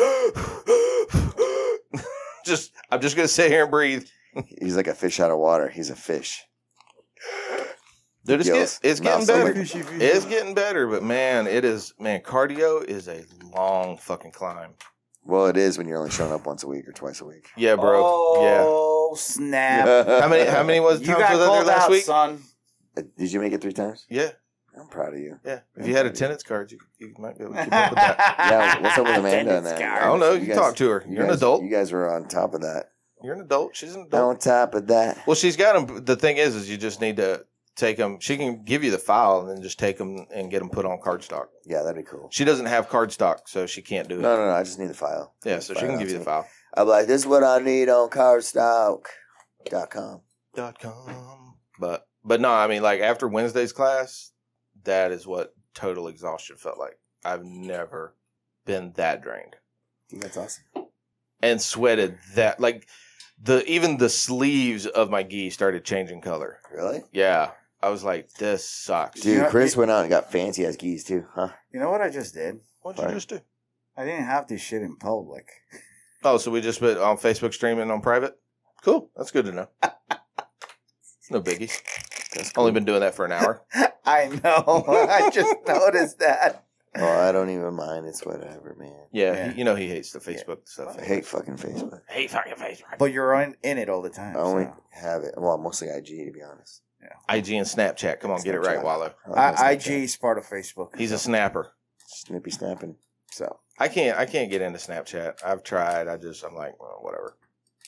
just. I'm just gonna sit here and breathe.
He's like a fish out of water. He's a fish.
Dude, it's,
Gills.
get, it's
Mouth
getting
so
better.
big.
It's getting better, but man, it is man. Cardio is a long fucking climb.
Well, it is when you're only showing up once a week or twice a week.
Yeah, bro.
Oh snap!
Yeah. How many? How many was
You
times
got
was I there
called
last
out,
week?
son.
Uh, Did you make it three times?
Yeah,
I'm proud of you.
yeah. If you had attendance cards, you, you might be able to keep up with that.
Yeah, what's up with Amanda and that?
Attendance
I
card.
don't know.
You
You,
guys-
talk to her.
You
You're an
guys-
adult.
You guys were on top of that.
You're an adult. She's an adult.
On top of that.
Well, she's got them. The thing is, is you just need to take them. She can give you the file and then just take them and get them put on cardstock.
Yeah, that'd be cool.
She doesn't have cardstock, so she can't do it.
No, no, no. I just need the file.
Yeah, so she can give you the file.
I'm like, this is what I need on cardstock dot com.
Dot com. But but no, I mean like after Wednesday's class, that is what total exhaustion felt like. I've never been that drained
I think that's awesome.
and sweated that like the even the sleeves of my gi started changing color.
Really?
Yeah, I was like, this sucks.
Dude,
Yeah,
Chris
it-
went out and got fancy ass geese too, huh?
You know what I just did?
What'd you
Right.
just do?
I didn't have this shit in public.
Oh, so we just put on Facebook streaming on private. Cool, that's good to know. No biggie.
That's
Only
cool.
been doing that for an hour.
I know. I just noticed that.
Oh, I don't even mind. It's whatever, man.
Yeah,
Yeah.
He, you know he hates the Facebook stuff.
I hate fucking Facebook.
hate fucking Facebook.
But you're in, in it all the time.
I only
so.
have it. Well, mostly I G to be honest.
I G and Snapchat. Come on, get it right,
Snapchat.
Wallow.
I like my
I, I
Snapchat.
G is part of Facebook.
He's a
so.
snapper.
Snippy snapping.
So
I can't. I can't get into Snapchat. I've tried. I just. I'm like, well, whatever.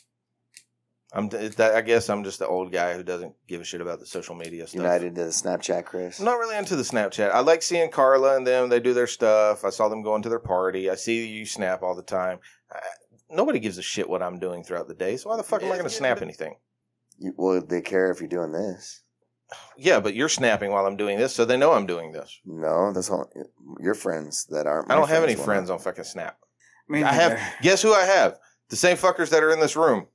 I'm. it's that- I guess I'm just the old guy who doesn't give a shit about the social media stuff.
United to the Snapchat, Chris.
I'm not really into the Snapchat. I like seeing Carla and them. They do their stuff. I saw them going to their party. I see you snap all the time. I, nobody gives a shit what I'm doing throughout the day. So why the fuck am I going to snap anything?
You, well, they care if you're doing this.
Yeah, but you're snapping while I'm doing this, so they know I'm doing this.
No, that's all. Your friends that aren't.
I
my
don't have any
will
friends
not.
on fucking Snap.
Me
I
neither.
have. Guess who I have? The same fuckers that are in this room.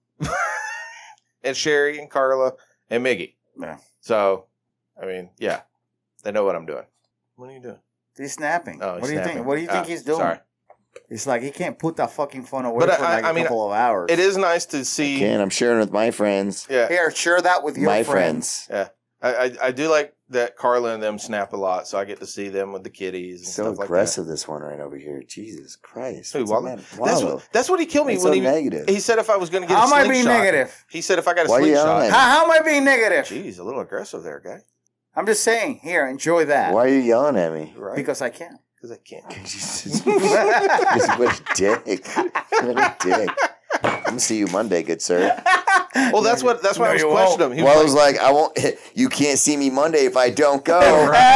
And Sherry and Carla and Miggy.
Yeah.
So, I mean, yeah, they know what I'm doing. What are you doing?
He's snapping.
Oh,
what
he's
do you
snapping.
think? What do you think
Ah,
he's doing?
Sorry.
It's like he can't put that fucking phone away
But
for
I-
like a
I mean,
couple of hours.
It is nice to see.
Can I'm sharing with my friends.
Yeah,
Here, share that with your
my
friends.
friends.
I, I I do like that Carla and them snap a lot, so I get to see them with the kitties and
So
stuff like
aggressive, this one right over here. Jesus Christ.
Who,
What's the
Wallow?
matter?
that. That's
Wallow.
what, that's what he killed me
That's
when
so
he
negative.
he said if I was going to get
How
a
am I being
slingshot.
negative?
He said if I got a
Why are you
slingshot.
yelling at
How, how am I being negative?
Jeez, a little aggressive there, guy.
I'm just saying. Here, enjoy that.
Why are you yelling at me?
Right?
Because I can.
Because I can't.
Jesus. What a dick. What a dick. I'm going to see you Monday, good sir.
Well, that's what that's why
No,
I was
you
questioning him. He
Well, I
was
was like, I won't. You can't see me Monday if I don't go.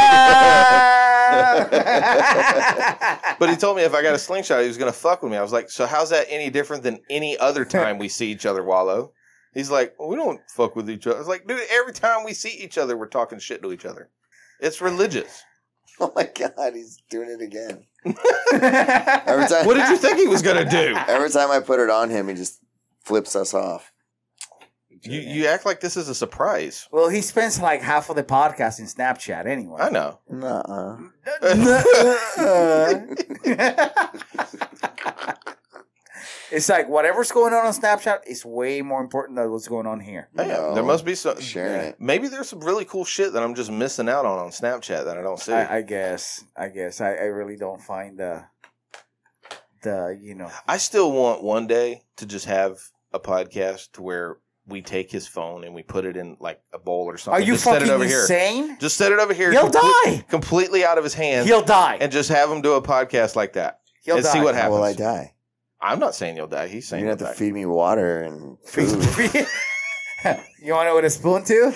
But he told me if I got a slingshot, he was going to fuck with me. I was like, so how's that any different than any other time we see each other, Wallow? He's like, well, we don't fuck with each other. I was like, dude, every time we see each other, we're talking shit to each other. It's religious.
Oh my God, he's doing it again. Every time.
What did you think he was going to do?
Every time I put it on him, he just flips us off.
You you act like this is a surprise.
Well, he spends like half of the podcast in Snapchat anyway.
I know.
Nuh-uh.
It's like whatever's going on on Snapchat is way more important than what's going on here.
Yeah,
No.
there must be some.
Sharing it.
Maybe there's some really cool shit that I'm just missing out on on Snapchat that I don't see.
I, I guess. I guess. I, I really don't find the the you know.
I still want one day to just have a podcast to where we take his phone and we put it in like a bowl or
Are
something.
you
just set
fucking
it over here.
insane?
Just set it over here.
He'll
comple-
die.
Completely out of his hands.
He'll die.
And just have him do a podcast like that.
He'll
and
die.
see what
How
happens.
will I die?
I'm not saying you'll die. He's saying
You're
you'll
going to have
die.
to feed me water and food.
You want it with a spoon too?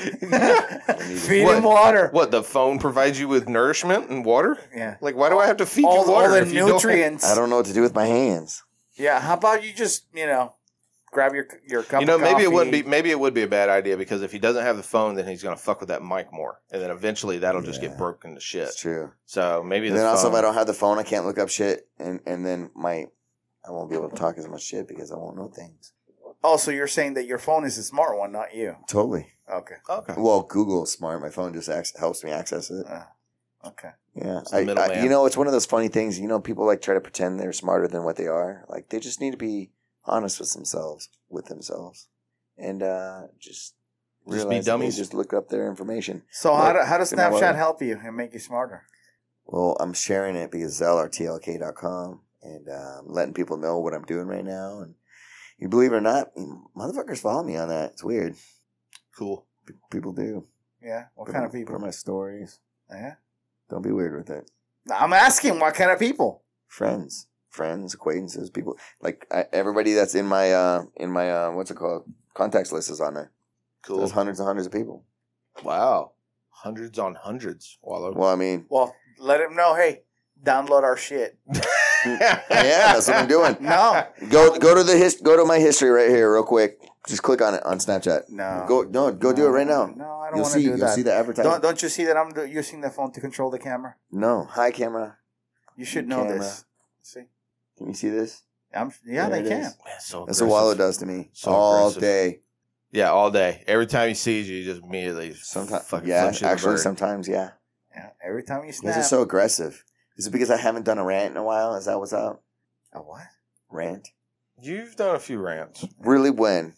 Feed
What?
him water.
What, the phone provides you with nourishment and water?
Yeah.
Like, why do I have to feed
All,
you water
all the
if you don't-
nutrients.
I don't know what to do with my hands.
Yeah. How about you just you know grab your your cup.
You know,
of
maybe it
coffee.
wouldn't be. Maybe it would be a bad idea because if he doesn't have the phone, then he's gonna fuck with that mic more, and then eventually that'll just
Yeah.
get broken to shit.
It's true.
So maybe
And
the
then also,
phone.
if I don't have the phone, I can't look up shit, and and then my I won't be able to talk as much shit because I won't know things.
Oh, so you're saying that your phone is a smart one, not you?
Totally.
Okay.
Okay.
Well, Google is smart. My phone just ac- helps me access it.
Uh, okay.
Yeah,
It's the
I, I,
middleman.
you know, it's one of those funny things. You know, people like try to pretend they're smarter than what they are. Like they just need to be honest with themselves, with themselves, and uh, just
Just be
realize that they
dummies.
Just look up their information.
So
Well,
how, do, how does
you know what?
Snapchat help you and make you smarter?
Well, I'm sharing it because it's L R T L K dot com and uh, I'm letting people know what I'm doing right now. And you believe it or not, motherfuckers follow me on that. It's weird.
Cool.
P- people do.
Yeah. What
Put
kind
on-
of people?
Put on my stories.
Yeah.
Don't be weird with it.
I'm asking what kind of people.
Friends, friends, acquaintances, people like I, everybody that's in my uh in my uh what's it called contacts list is on there.
Cool.
There's hundreds and hundreds of people.
Wow. Hundreds on hundreds, Wallow.
Well, I mean,
Well, let him know. Hey, download our shit.
yeah, that's what I'm doing.
No.
Go go to the his, go to my history right here, real quick. Just click on it on Snapchat.
No.
Go no, go do it right now.
No, I don't
You'll
want to
see.
do
You'll
that.
see the advertisement.
Don't don't you see that I'm do- using the phone to control the camera?
No, hi camera.
You should know
Camera.
this. See?
Can you see this?
I'm, yeah,
There
they
it
can.
is.
Man, so
That's what
aggressive.
Wallow does to me
So
all
aggressive.
day.
Yeah, all day. Every time he sees you, he just immediately
Sometimes,
fucking
yeah,
flips you the
actually,
bird.
sometimes, yeah.
Yeah. Every time you
You
snap.
guys are so aggressive. Is it because I haven't done a rant in a while? Is that what's up?
A what?
Rant?
You've done a few rants.
Really? When?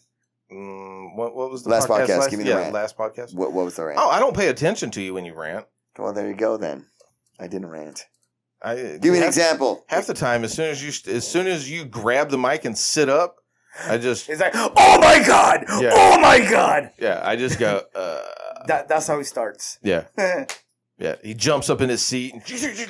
Mm, what, what was the
Last podcast,
Last,
give me the
yeah,
rant.
last podcast.
What? What was the rant?
Oh, I don't pay attention to you when you rant.
Well, there you go. Then I didn't rant.
I
Give me an
half,
example.
Half the time, as soon as you as soon as you grab the mic and sit up, I just
It's like, oh my god!
Yeah.
Oh my god!
yeah, I just go. Uh,
That that's how he starts.
yeah, yeah. He jumps up in his seat. And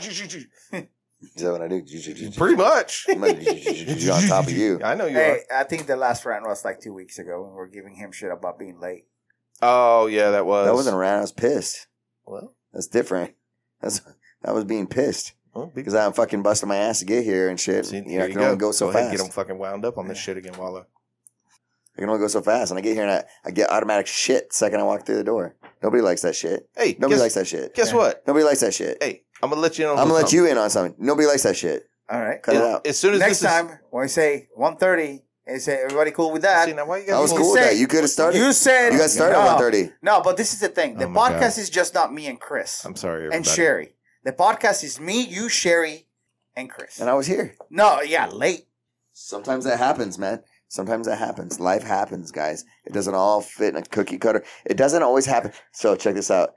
Is that what I do?
pretty much.
I'm gonna be on top of you.
I know you
Hey, I think the last rant was like two weeks ago when we were giving him shit about being late.
are. Oh yeah, that was.
That wasn't a rant. I was pissed.
Well,
That's different. That's that was being pissed
well big,
because I'm fucking busting my ass to get here and shit.
see,
you know,
here
I
you
can
go.
only go so
go ahead,
fast.
get him fucking wound up on this shit again, Wallow.
I can only go so fast, and I get here and I, I get automatic shit the second I walk through the door. Nobody likes that shit.
Hey,
Nobody
guess,
likes that shit.
guess
Yeah.
what?
Nobody likes that shit.
Hey, I'm gonna let you in on
I'm gonna let
something.
you in on something. Nobody likes that shit.
All right.
Cut it
As-
out.
As soon as
Next
this
time, when we say one thirty, and say, everybody cool with that?
is, see now why you
I
guys
was
You
cool with
say-
that. You could have started.
You said
You guys started
no,
at one thirty.
No, but this is the thing. The
Oh my
podcast
God.
is just not me and Chris
I'm sorry, everybody.
and Sherry. The podcast is me, you, Sherry, and Chris.
And I was here.
No, yeah, late.
Sometimes that happens, man. Sometimes that happens. Life happens, guys. It doesn't all fit in a cookie cutter. It doesn't always happen. So check this out.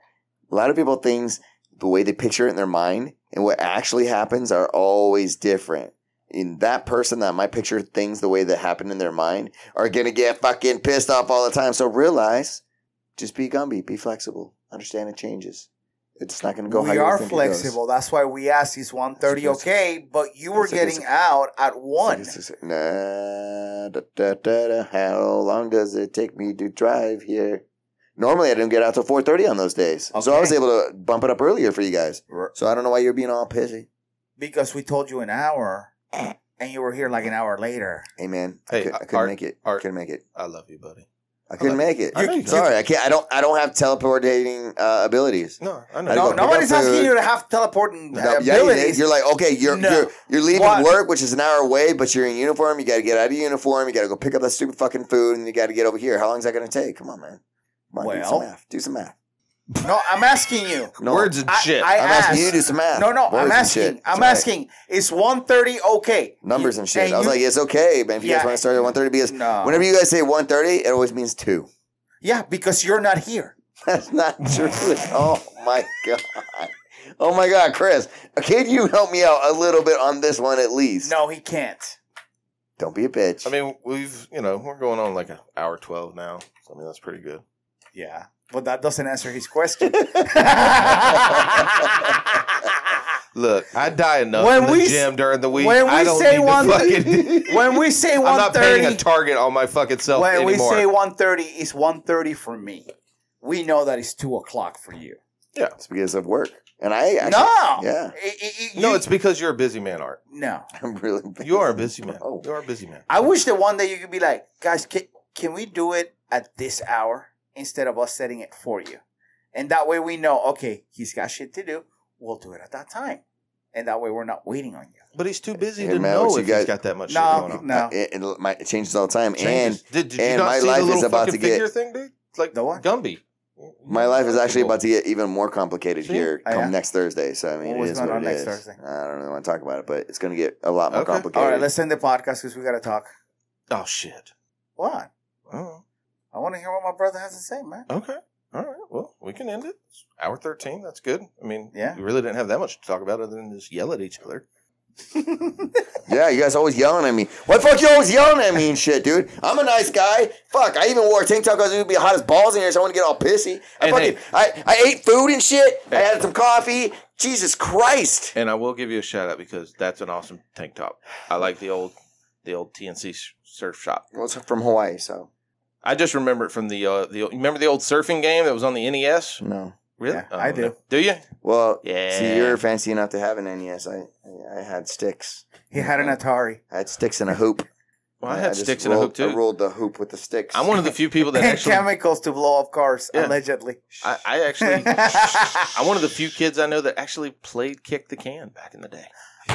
a lot of people things the way they picture it in their mind and what actually happens are always different. In that person that might picture things the way that happen in their mind are gonna get fucking pissed off all the time. So realize, just be Gumby, be flexible, understand it changes. It's not gonna go.
We
how you
are
think
flexible. That's why we asked. Is one thirty okay? But you were
It's like
getting
it's-
out at one.
It's like, nah, da, da, da, da, how long does it take me to drive here? Normally, I didn't get out till four thirty on those days, so I was
Okay.
able to bump it up earlier for you guys. So I don't know why you're being all pissy.
Because we told you an hour, and you were here like an hour later.
Hey man, I,
Hey,
could, I couldn't
Art-
make it.
Art-
couldn't make it.
I love you, buddy.
I couldn't
love
make it.
I know you can.
Sorry, I can't. I don't. I don't have teleportating uh, abilities.
No, I know.
I
No,
go pick
nobody's
up
asking
food.
you to have teleporting
No,
uh,
yeah, you did.
abilities.
You're like, okay, you're
No.
you're you're leaving
What?
work, which is an hour away, but you're in uniform. You got to get out of uniform. You got to go pick up that stupid fucking food, and you got to get over here. How long is that going to take? Come on, man. Come on, do
Well-
some math. Do some math.
No, I'm asking you.
No,
Words and
I-
shit.
I-
I'm
asked-
asking you to do some math.
No, no,
Words
I'm
and
asking.
shit.
I'm
It's all right.
asking. Is one thirty okay?
Numbers and shit.
And
I was
you-
like, it's okay, man. If you
Yeah.
guys want to start at one thirty, because
No.
whenever you guys say one thirty, it always means two.
Yeah, because you're not here.
That's not true. Oh my god. Oh my god, Chris. Can you help me out a little bit on this one at least?
No, he can't.
Don't be a bitch.
I mean, we've, you know, we're going on like an hour twelve now. So, I mean, that's pretty good.
Yeah, but that doesn't answer his question.
Look, I die enough
When
in the
we s-
gym during the week.
when we
I don't
say
need
one-
to fucking.
when we say
I'm
one
not paying a
thirty,
target on my fucking self
when we
anymore.
say one thirty, it's one thirty for me. We know that it's two o'clock for you.
It's because of work. And I actually,
no,
yeah.
I- I- I-
no,
you-
it's because you're a busy man, Art.
no.
I'm really busy.
You are a busy man.
Oh.
You are a busy man.
I wish that one day you could be like, guys, can, can we do it at this hour instead of us setting it for you? And that way we know, okay, he's got shit to do. We'll do it at that time. And that way we're not waiting on you.
But he's too busy
Hey,
to
man,
know
what you
if
guys-
he's got that much
No,
shit going on.
no.
Uh, it, it, my, it changes all the time.
Changes.
And
did, did you
and
not
my
see
life
the
is
little
about
fucking
to get-
figure thing, dude? It's like
The what?
Gumby.
my life is actually about to get even more complicated
See?
here
Oh,
come
yeah?
next Thursday. So, I mean,
What's
it is
going
what
on
it
next
is.
Thursday?
I don't really want to talk about it, but it's going to get a lot more
Okay.
complicated.
All right, let's end the podcast because we got to talk.
Oh, shit.
What?
Oh,
I want to hear what my brother has to say, man.
okay. All right. Well, we can end it. It's hour thirteen. That's good. I mean,
Yeah.
we really didn't have that much to talk about other than just yell at each other.
Yeah, you guys always yelling at me. Why the fuck you always yelling at me and shit, dude? I'm a nice guy. Fuck, I even wore a tank top because it would be hot as balls in here, so I want to get all pissy. I
And
fucking,
hey-
I, I ate food and shit. I
Hey.
had some coffee. Jesus Christ.
And I will give you a shout out because that's an awesome tank top. I like the old, the old T N C s- surf shop.
Well, it's from Hawaii, so
I just remember it from the uh, the. Remember the old surfing game that was on the N E S?
no.
Really?
Yeah, I do.
no. Do you?
Well,
Yeah.
see, you're fancy enough to have an N E S. I, I, I had sticks.
He had an Atari.
I had sticks and a hoop.
Well, I had
just
sticks in a
rolled-
hoop too.
I rolled the hoop with the sticks.
I'm one of the few people that
And
actually.
chemicals to blow up cars,
Yeah.
allegedly.
I, I actually. I'm one of the few kids I know that actually played kick the can back in the day.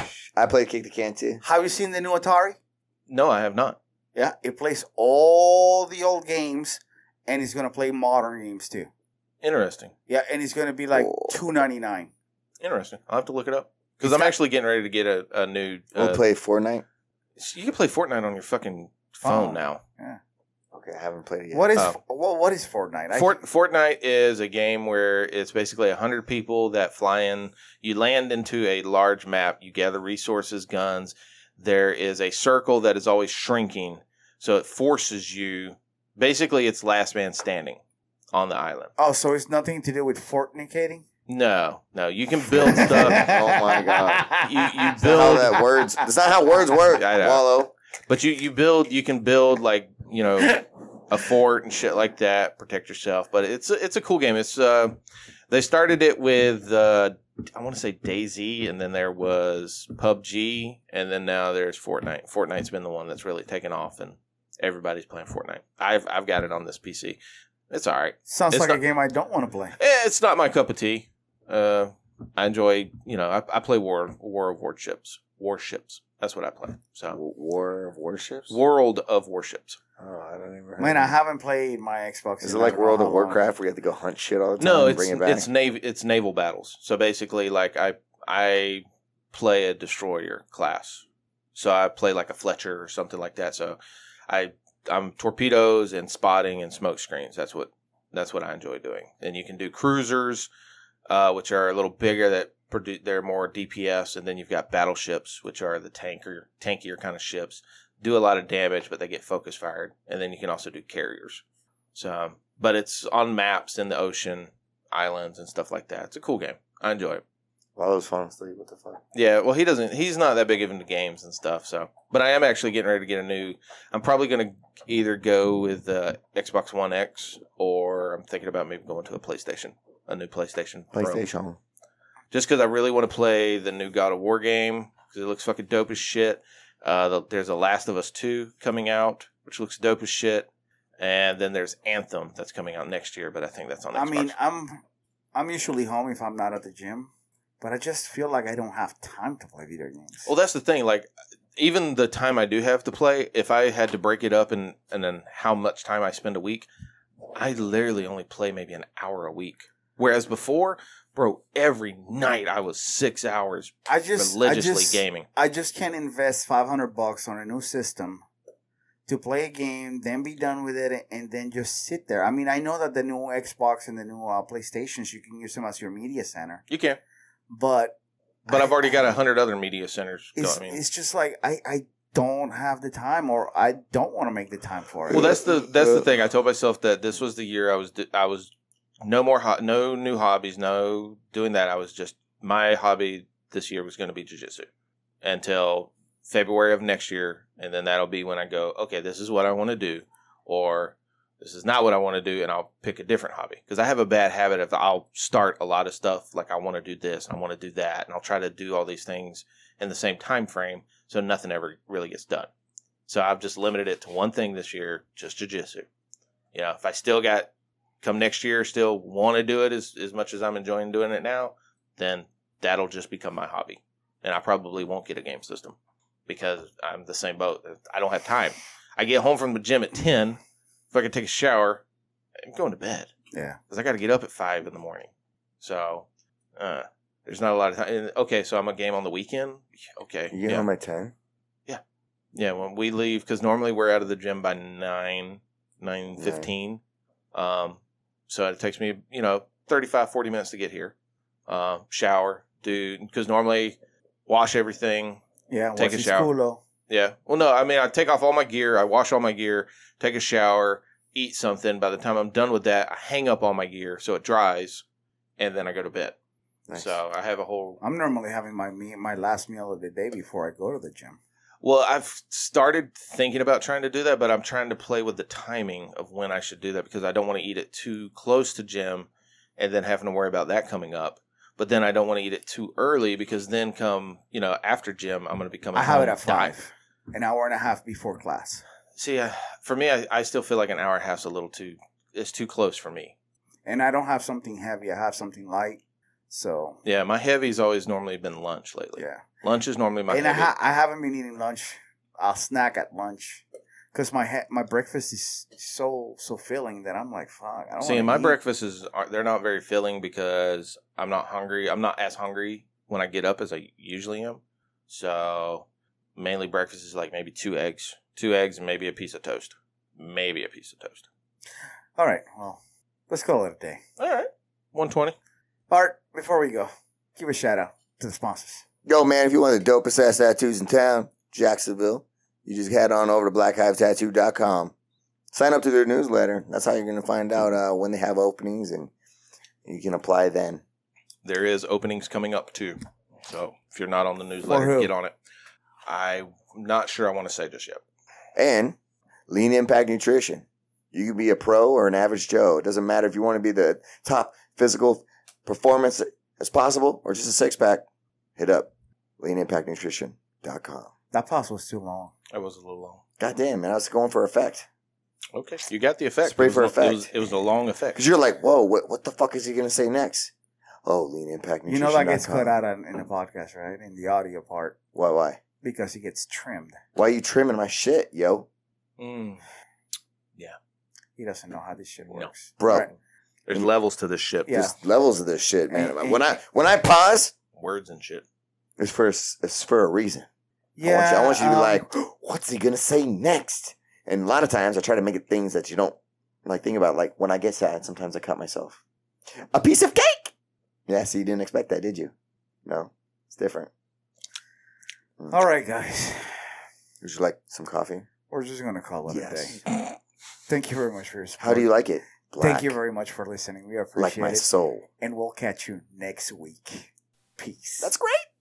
I played kick the can too.
Have you seen the new Atari?
No, I have not.
Yeah, it plays all the old games, and it's going to play modern games too.
Interesting.
Yeah, and it's going to be like
Oh.
two ninety-nine.
Interesting. I'll have to look it up because
He's
I'm
got-
actually getting ready to get a, a new.
We'll
Uh,
play Fortnite.
you can play Fortnite on your fucking phone
Oh.
now.
Okay, I haven't played it yet.
What is
Oh.
well, what is Fortnite? I-
Fort, Fortnite is a game where it's basically one hundred people that fly in. You land into a large map. You gather resources, guns. There is a circle that is always shrinking. So it forces you. Basically, it's last man standing on the island.
oh, so it's nothing to do with fornicating?
No, no. You can build stuff.
Oh my god.
You, you
That's not how
build.
that words. That's not how words work.
I know.
Wallow.
But you, you build. You can build like, you know, a fort and shit like that. Protect yourself. But it's a, it's a cool game. It's uh, they started it with uh, I want to say DayZ, and then there was P U B G, and then now there's Fortnite. Fortnite's been the one that's really taken off, and everybody's playing Fortnite. I've I've got it on this P C. It's all right.
Sounds
It's
like
not-
a game I don't want to play.
Eh, it's not my cup of tea. Uh, I enjoy, you know, I, I play War War of Warships. Warships. That's what I play. So
War of Warships.
World of Warships.
Oh, I don't even.
Man, I haven't played my Xbox.
Is
in
it like
I don't know
World
how
of
long.
Warcraft where you have to go hunt shit all the time
No,
and
it's
bring it back?
it's naval it's naval battles. So basically, like I I play a destroyer class. So I play like a Fletcher or something like that. So I I'm torpedoes and spotting and smoke screens. That's what that's what I enjoy doing. And you can do cruisers. uh, which are a little bigger that produce, they're more D P S. And then you've got battleships, which are the tanker, tankier kind of ships. Do a lot of damage, but they get focus fired. And then you can also do carriers. So, but it's on maps in the ocean, islands, and stuff like that. It's a cool game. I enjoy it.
Well, that was fun. Sleep. What the fuck?
Yeah, well, he doesn't. He's not that big of into games and stuff. So, but I am actually getting ready to get a new. I'm probably going to either go with the Xbox One X, or I'm thinking about maybe going to a PlayStation, a new PlayStation. Pro.
PlayStation.
Just because I really want to play the new God of War game because it looks fucking dope as shit. Uh, the, there's a Last of Us two coming out, which looks dope as shit, and then there's Anthem that's coming out next year. But I think that's on Xbox.
I mean, I'm I'm usually home if I'm not at the gym. But I just feel like I don't have time to play video games.
Well, that's the thing. Like, even the time I do have to play, if I had to break it up and, and then how much time I spend a week, I literally only play maybe an hour a week. Whereas before, bro, every night I was six hours
I just,
religiously
I just,
gaming.
I just can't invest five hundred bucks on a new system to play a game, then be done with it, and then just sit there. I mean, I know that the new Xbox and the new uh, PlayStations, you can use them as your media center.
You can.
But
But
I,
I've already got a hundred other media centers.
It's,
So, I mean,
it's just like I, I don't have the time, or I don't want to make the time for it.
well, that's the that's the thing. I told myself that this was the year I was I was no more ho- no new hobbies, no doing that. I was just my hobby this year was going to be jiu-jitsu until February of next year, and then that'll be when I go, okay, this is what I want to do, or this is not what I want to do, and I'll pick a different hobby. Because I have a bad habit of I'll start a lot of stuff, like I want to do this, I want to do that, and I'll try to do all these things in the same time frame, so nothing ever really gets done. So I've just limited it to one thing this year, just jiu-jitsu. You know, if I still got, come next year, still want to do it as, as much as I'm enjoying doing it now, then that'll just become my hobby. And I probably won't get a game system because I'm the same boat. I don't have time. I get home from the gym at ten. If I could take a shower, I'm going to bed.
Yeah.
Because I got to get up at five in the morning. So, uh, there's not a lot of time. And, okay, so I'm a game on the weekend? Okay.
You get
yeah.
home at ten?
Yeah. Yeah, when we leave, because normally we're out of the gym by nine, nine fifteen. Um, so it takes me, you know, thirty-five, forty minutes to get here. Uh, shower, do, because normally wash everything.
Yeah,
take a shower.
Culo.
Yeah. Well, no, I mean, I take off all my gear, I wash all my gear, take a shower, eat something. By the time I'm done with that, I hang up all my gear so it dries, and then I go to bed.
Nice.
So I have a whole...
I'm normally having my me- my last meal of the day before I go to the gym.
Well, I've started thinking about trying to do that, but I'm trying to play with the timing of when I should do that because I don't want to eat it too close to gym and then having to worry about that coming up. But then I don't want to eat it too early because then come, you know, after gym, I'm going to be coming
I have
home
it at
dying.
five, an hour and a half before class.
See, uh, for me, I, I still feel like an hour and a half's a little too, it's too close for me.
And I don't have something heavy. I have something light. So
Yeah, my heavy's always normally been lunch lately.
yeah,
Lunch is normally my
and I,
heavy.
ha- I haven't been eating lunch. I'll snack at lunch because my ha- my breakfast is so so filling that I'm like, fuck. I don't
See,
wanna
my
eat.
breakfasts is aren't- they're not very filling because I'm not hungry. I'm not as hungry when I get up as I usually am. So mainly breakfast is like maybe two eggs, two eggs, and maybe a piece of toast, maybe a piece of toast.
All right, well, let's call it a day.
All right, one twenty.
Art, before we go, give a shout out to the sponsors.
Yo, man, if you want the dopest ass tattoos in town, Jacksonville, you just head on over to black hive tattoo dot com. Sign up to their newsletter. That's how you're going to find out uh, when they have openings, and you can apply then.
There is openings coming up too. So if you're not on the
For
newsletter,
who?
get on it. I'm not sure I want to say just yet.
And Lean Impact Nutrition. You can be a pro or an average Joe. It doesn't matter if you want to be the top physical performance as possible or just a six-pack. Hit up lean impact nutrition dot com.
That pause was too long.
That was a little long.
God damn, man. I was going for effect.
Okay, you got the effect.
Spray
It was
for
a-
effect.
It was, it was a long effect.
Because you're like, whoa, what, what the fuck is he going to say next? Oh, Lean Impact
You
Nutrition.
know that gets cut out on, in the podcast, right? In the audio part.
Why, why?
Because it gets trimmed.
Why are you trimming my shit, yo?
Mm.
He doesn't know how this shit
No.
works.
Bro.
Right.
There's levels to this shit.
Yeah.
There's levels of this shit, man.
And- and-
when I when I pause,
Words and shit.
it's for, it's for a reason.
Yeah.
I want you, I want you to be
um,
like, what's he gonna say next? And a lot of times I try to make it things that you don't like think about. Like when I get sad, sometimes I cut myself. A piece of cake. Yeah, so you didn't expect that, did you? No, it's different. Mm.
All right, guys.
Would you like some coffee?
We're just going to call it
Yes.
a day. Thank you very much for your support.
How do you like it? Black.
Thank you very much for listening. We appreciate
Like my
it.
soul.
And we'll catch you next week. Peace.
That's great.